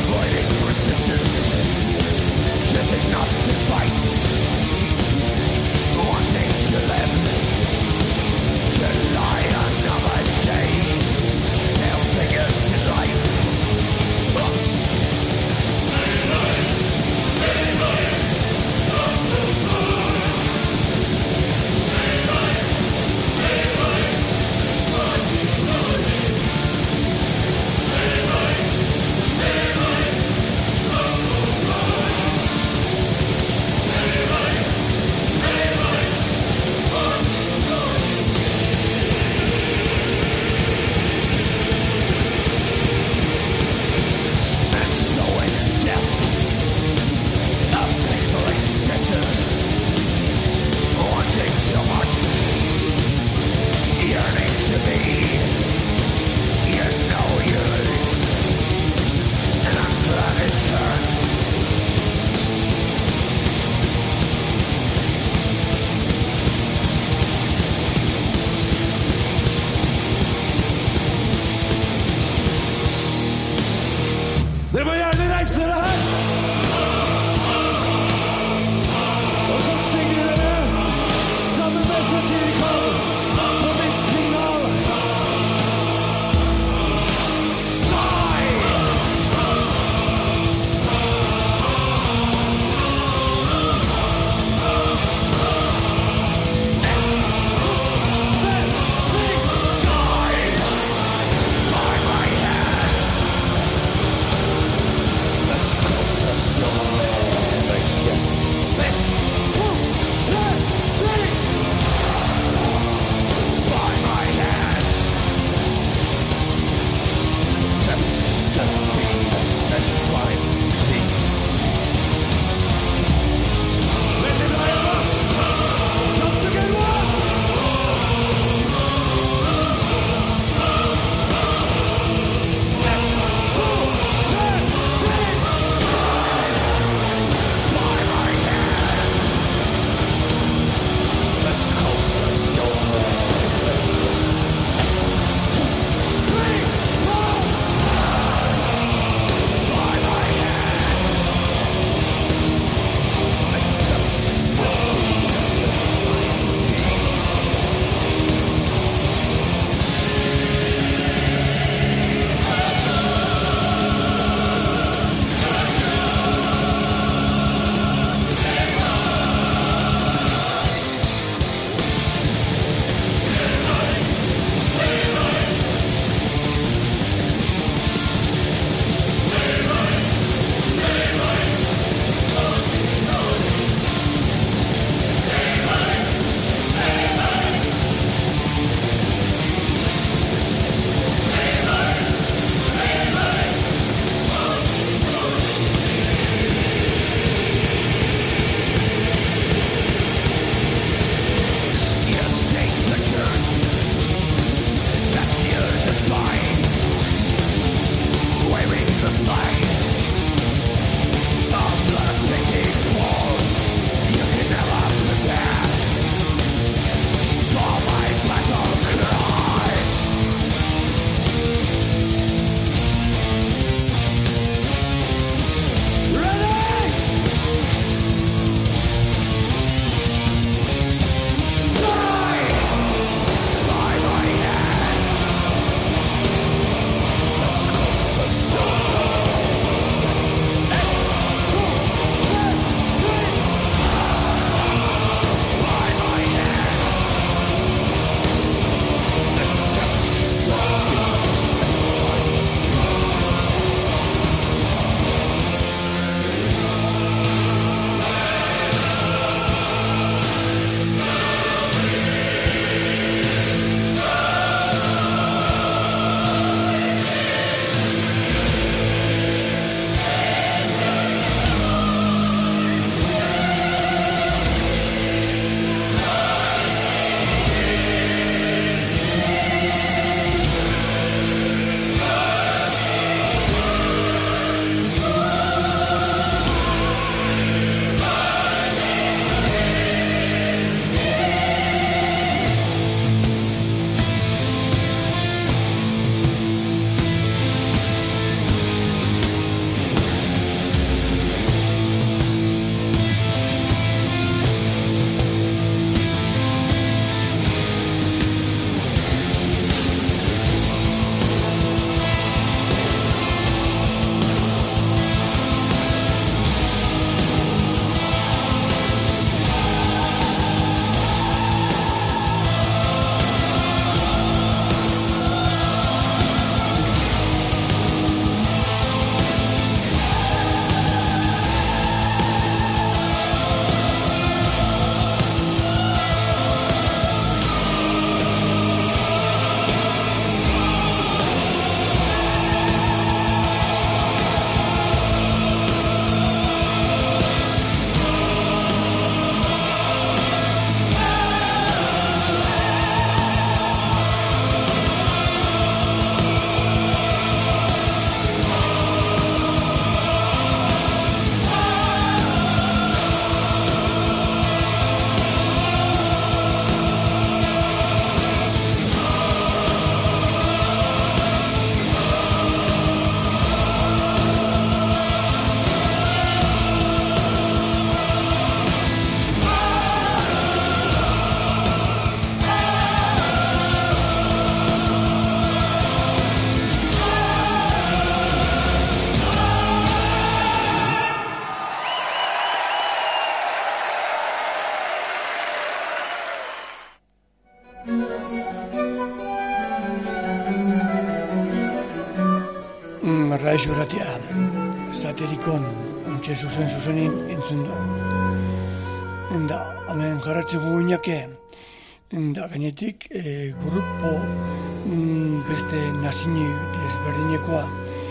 [SPEAKER 3] Kaixo erratia, satirikon, ontsa zuzen zuzenin entzun du. Enda, hemen jarratzeko guinake, enda gainetik, e, grupo mm, beste nazini desberdinekoa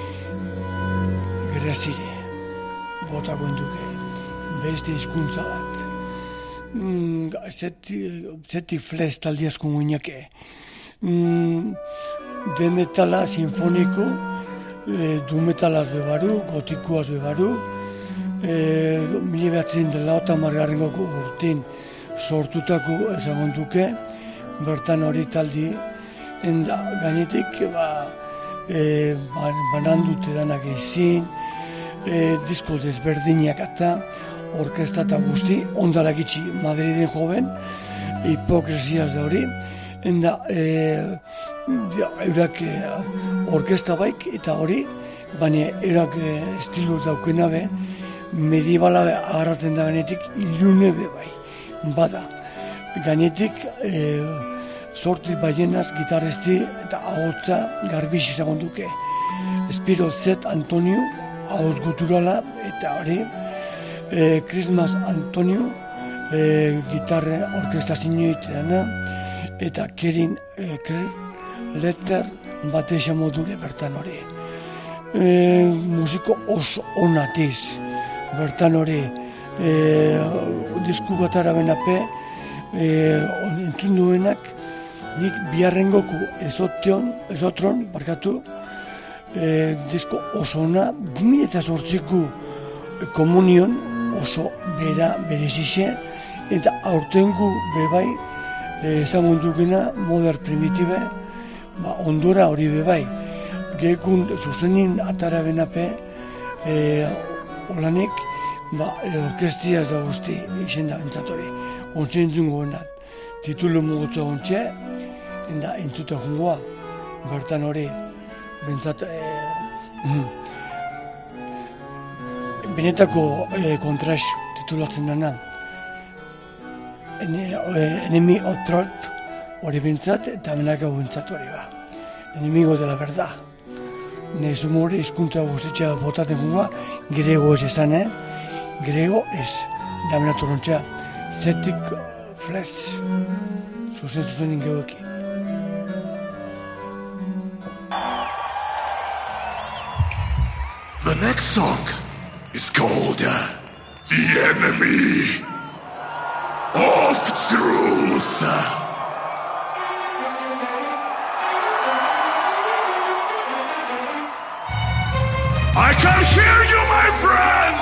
[SPEAKER 3] gerezire, botako induke, beste hizkuntza bat. Mm, zeti, zeti fles taldi asko guinake. Mm, de metala sinfoniko, e, du metalaz bebaru, gotikoaz bebaru, e, mila behatzen dela eta margarrengo urtin sortutako ezagun duke, bertan hori taldi, enda gainetik, ba, e, banandute danak ezin, e, disko desberdinak eta orkesta eta guzti, ondalak itxi Madriden joven, hipokresiaz da hori, enda e, eurak e, orkesta baik eta hori, baina eurak e, estilu daukena be, mediebala agarraten da gainetik, ilune be bai, bada. Gainetik, e, sorti baienaz, gitarresti eta ahotza garbiz izagon duke. Espiro Z. Antonio, ahots guturala, eta hori, e, Christmas Antonio, e, gitarre orkesta zinioit dena, eta Kerin e, Letter bate modure bertan hori. E, musiko oso onatiz bertan hori. E, disku batara benape, e, entzun duenak, nik biharrengoku ezotion, ezotron, barkatu, e, disko oso ona, bi mila eta zortziko komunion oso bera berezize, eta aurtengu bebai, ezagun dukena, Modern Primitive, ba, ondora hori bebai. Gekun zuzenin atara benape, e, olanek, ba, orkestiaz da guzti izen da bentzatori. Ontsa entzun goenat. Titulu mugutza ontsa, enda entzuta jungoa, bertan hori, bentsat, e, mm, benetako e, kontrax titulatzen dena. Ene, e, enemy of truth hori bentsat, eta menaka bentsat hori ba. Enemigo de la verdad. Ne sumore hizkuntza guztitza botaten jungoa, grego ez esan, eh? Grego ez, damena torontza, zetik fles, zuzen zuzen ingeuekin.
[SPEAKER 9] The next song is called uh, The Enemy of Truth. I can hear you, my friends!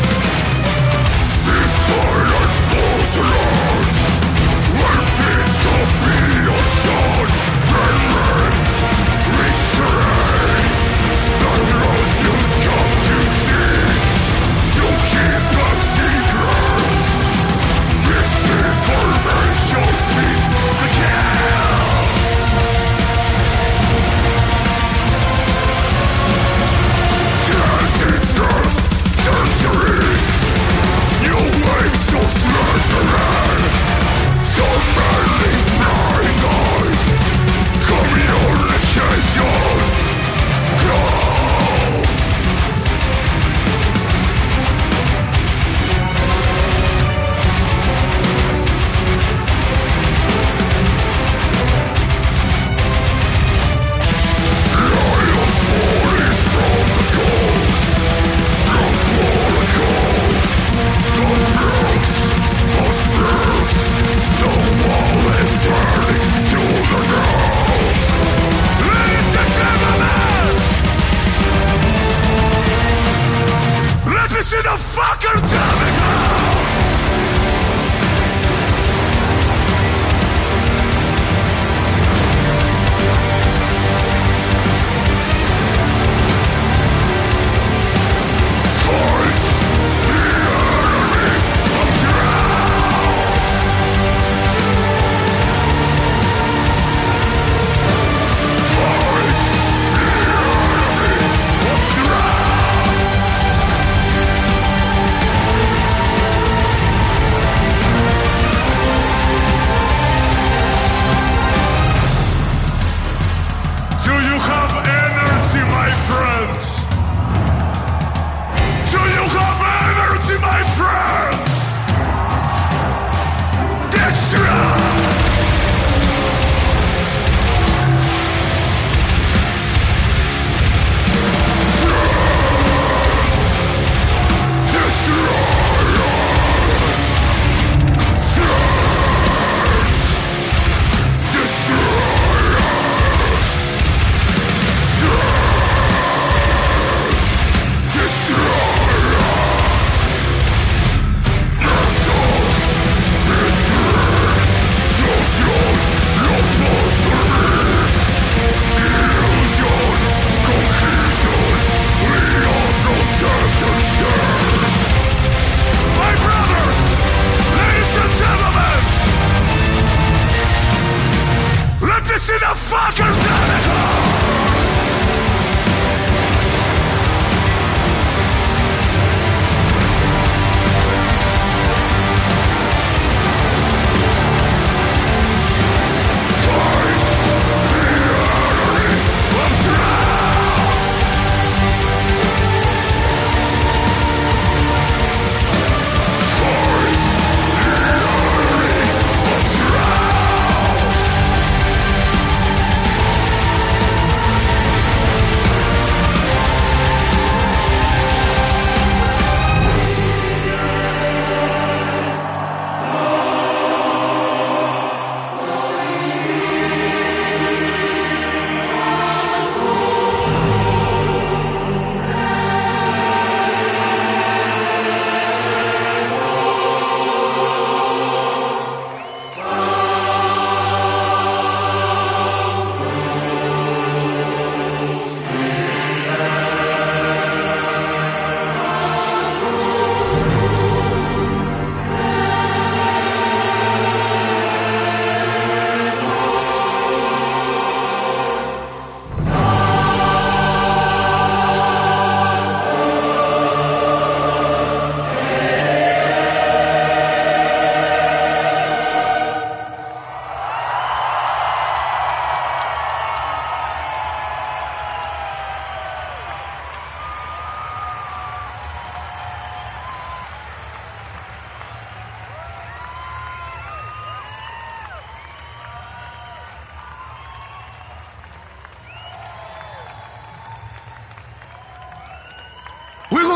[SPEAKER 9] This silent borderland, when peace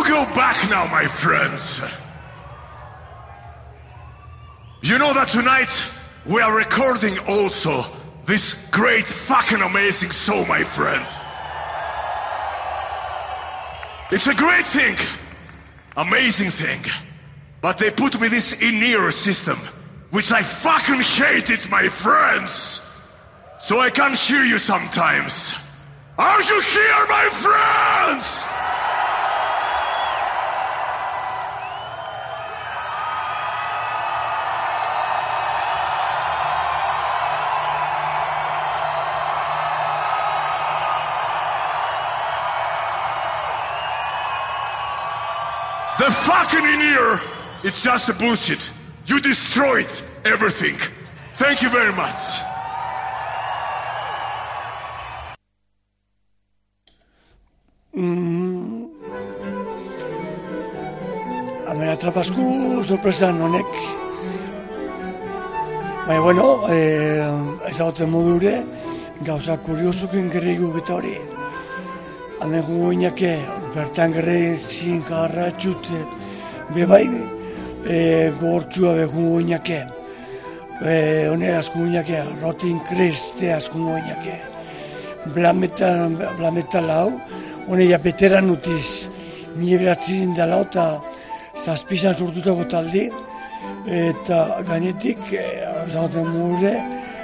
[SPEAKER 9] no go back now, my friends. You know that tonight we are recording also this great fucking amazing show, my friends. It's a great thing, amazing thing, but they put me this in-ear system, which I fucking hated, my friends, so I can't hear you sometimes. Are you here, my friends? The fucking in-ear, it's just a bullshit. You destroyed everything. Thank you very much.
[SPEAKER 3] Mm. Amena trapasku sorpresan honek. Baina, bueno, eh, ez dagoten modure, gauza kuriosukin gerrigu beta hori. Hemen gungo inake, bertan gerri zin garratxut, bebai, e, gogortxua be gungo inake. E, hone askungo inake, Rotin Kriste askungo inake. Blametal, blametal hau, hone ja beteran utiz, mila beratzen dela eta zazpizan sortutako taldi, eta gainetik, zagoten mugure,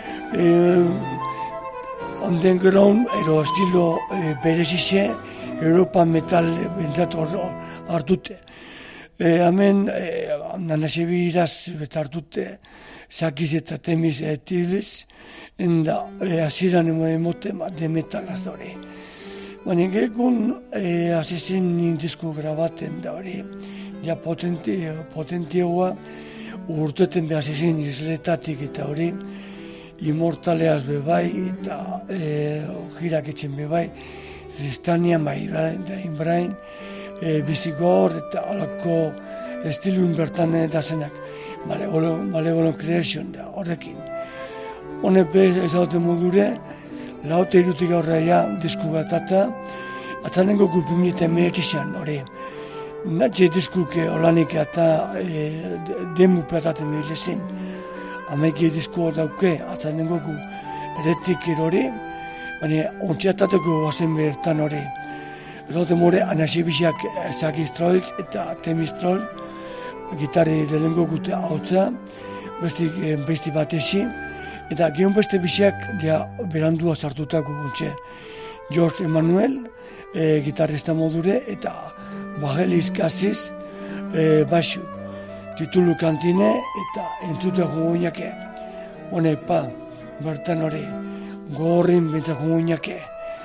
[SPEAKER 3] e, onden geron, ero estilo e, berezize, Europa metal bentzat hartute. E, hemen, e, nanase iraz eta hartute, zakiz eta temiz etiliz, enda e, aziran emote de metalaz da hori. Baina gekun, e, azizen nindizko grabaten da hori, ja potenti, potentioa, urteten behazizen izletatik eta hori, Immortaleaz bebai eta e, jirak etxen bebai, Tristania, Mairain, da Inbrain, e, Bizigor eta alako estilun bertan da zenak, Malevolent Creation da horrekin. Honepe ez daute modure, laute irutik aurreia disku batata, atzanengo gupimite meretizan hori. Natxe diskuke olanik eta e, demu plataten behilezin. Amaiki disko dauke, atzanengo gu eretik hori, baina ontsiatateko bazen bertan hori. Erote more, anasibisiak Zakistrolz eta Temistrol, gitarri lehenko gute hautza, besti, besti batezi, eta gion beste bisiak dia berandua sartutako gontxe. George Emanuel, e, gitarrista modure, eta Bajelis Gaziz, e, baixu. Titulu kantine eta entzute jogoinake. Honek pa, bertan hori, gorrin bentzak jogoinake.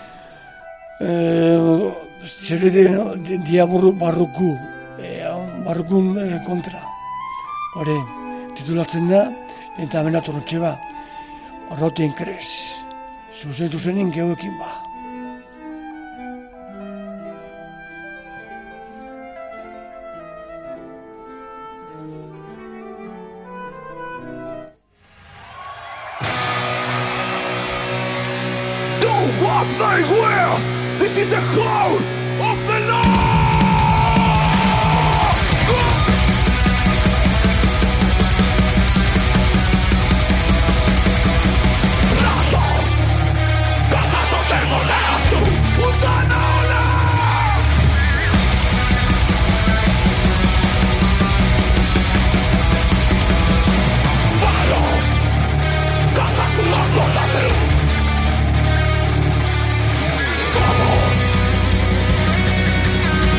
[SPEAKER 3] E, Zer de diaburru barruku, e, barrukun e, kontra. Hore, titulatzen da, eta amena torrotxe ba, Rotin Kres. Zuzen zuzenin gehuekin ba.
[SPEAKER 9] What they will! This is the whole of the North! Rato! Gatato termoleas tu! Putanola! Faro! Gatato la tu! Somos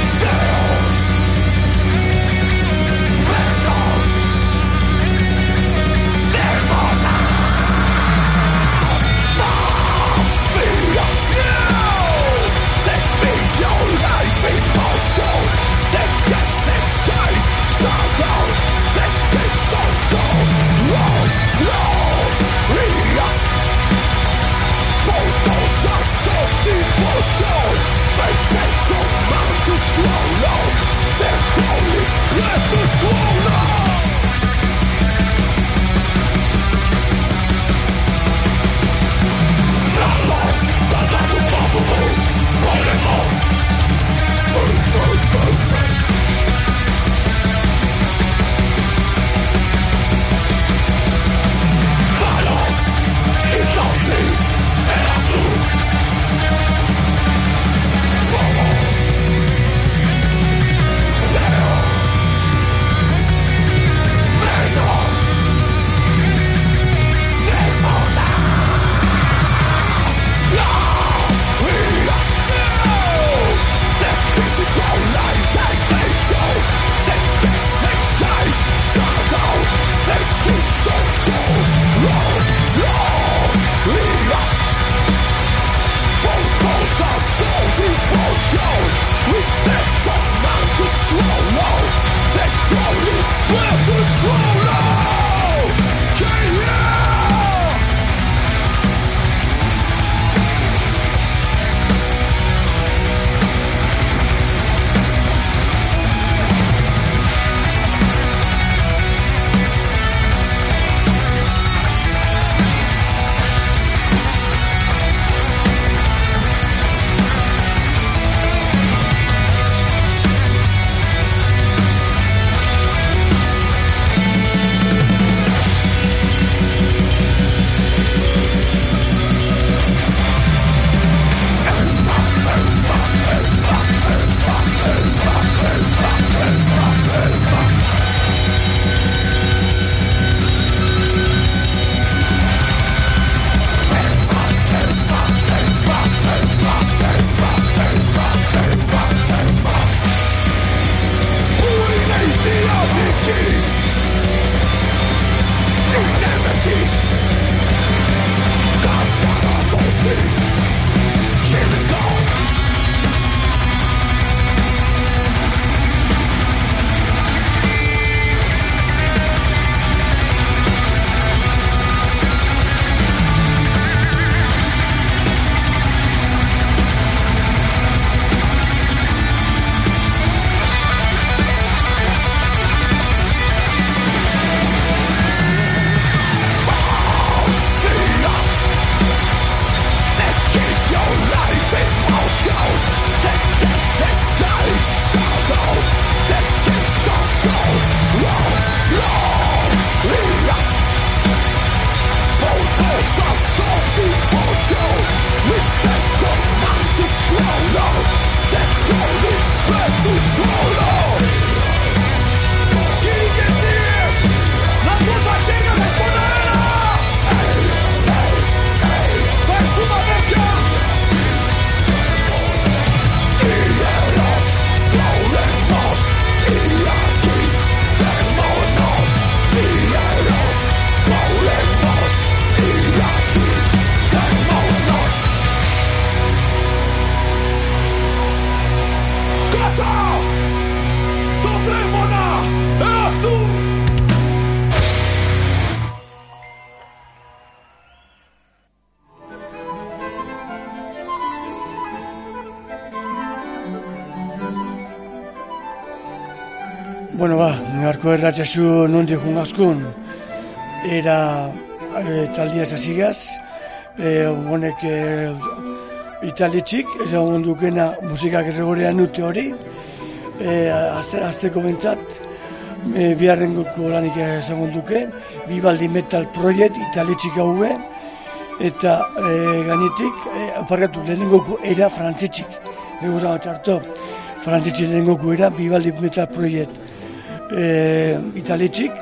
[SPEAKER 3] Bueno, ba, garko erratxasu nondik jungazkun, era e, taldia zazigaz, e, honek e, italitxik, ezagun dukena musikak erregorean dute hori, e, azte, azteko bentsat, e, biharrengoko lanik ezagun duke, Vivaldi Metal Project italitxik haue, eta e, gainetik, e, aparkatu lehenengoko era frantzitxik, egura txarto, frantzitxik lehenengoko era Vivaldi Metal Project e, italitxik,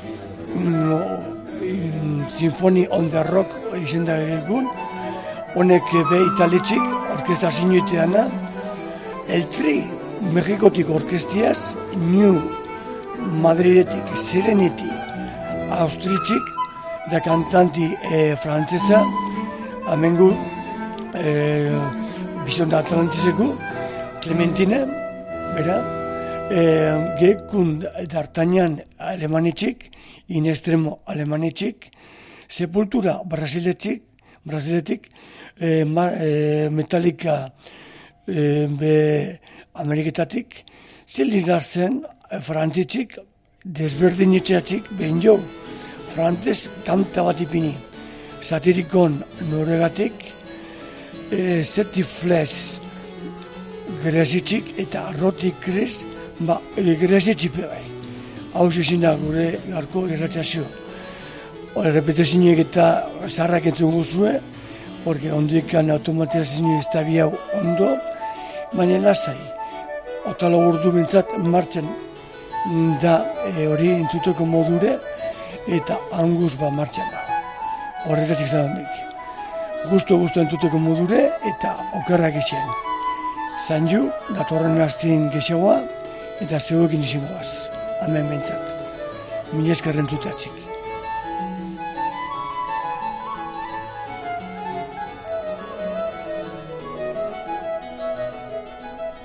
[SPEAKER 3] mm, Symphony on the Rock izen da egun, honek be italitxik, orkesta zinuiteana, El Tri, Mexikotik orkestiaz, New Madridetik, Serenity, Austritzik, da kantanti e, frantzesa, amengu, e, Bizon da Atlantizeku, Clementine, bera, e, Gekun d'Artagnan Alemanitxik, In Extremo Alemanitxik, Sepultura Brasiletik, Brasiletik, e, ma, e, Metallica e, be Ameriketatik, Zelidarzen Frantzitxik, desberdinitxeatxik, behin jo, frantzez kanta bat ipini, Satirikon Noregatik, e, Zetifles Grezitxik eta Rotik Grez, ba, e, Grezitxipe bai. Hau zizin da gure garko erratxazio. Repetezioak eta zaharrak entzun guzue, porque ondikan automatizazio ez da biau ondo, baina lasai. Otalo urdu bintzat martxan da e, hori entzuteko modure, eta anguz ba martxan da. Horretatik zadandik. Gusto-gusto entzuteko modure, eta okerrak izan. Zanju, datorren hastin gexegoa, eta zeuekin izangoaz. Hemen bintzat. Mila eskerren tutatxik.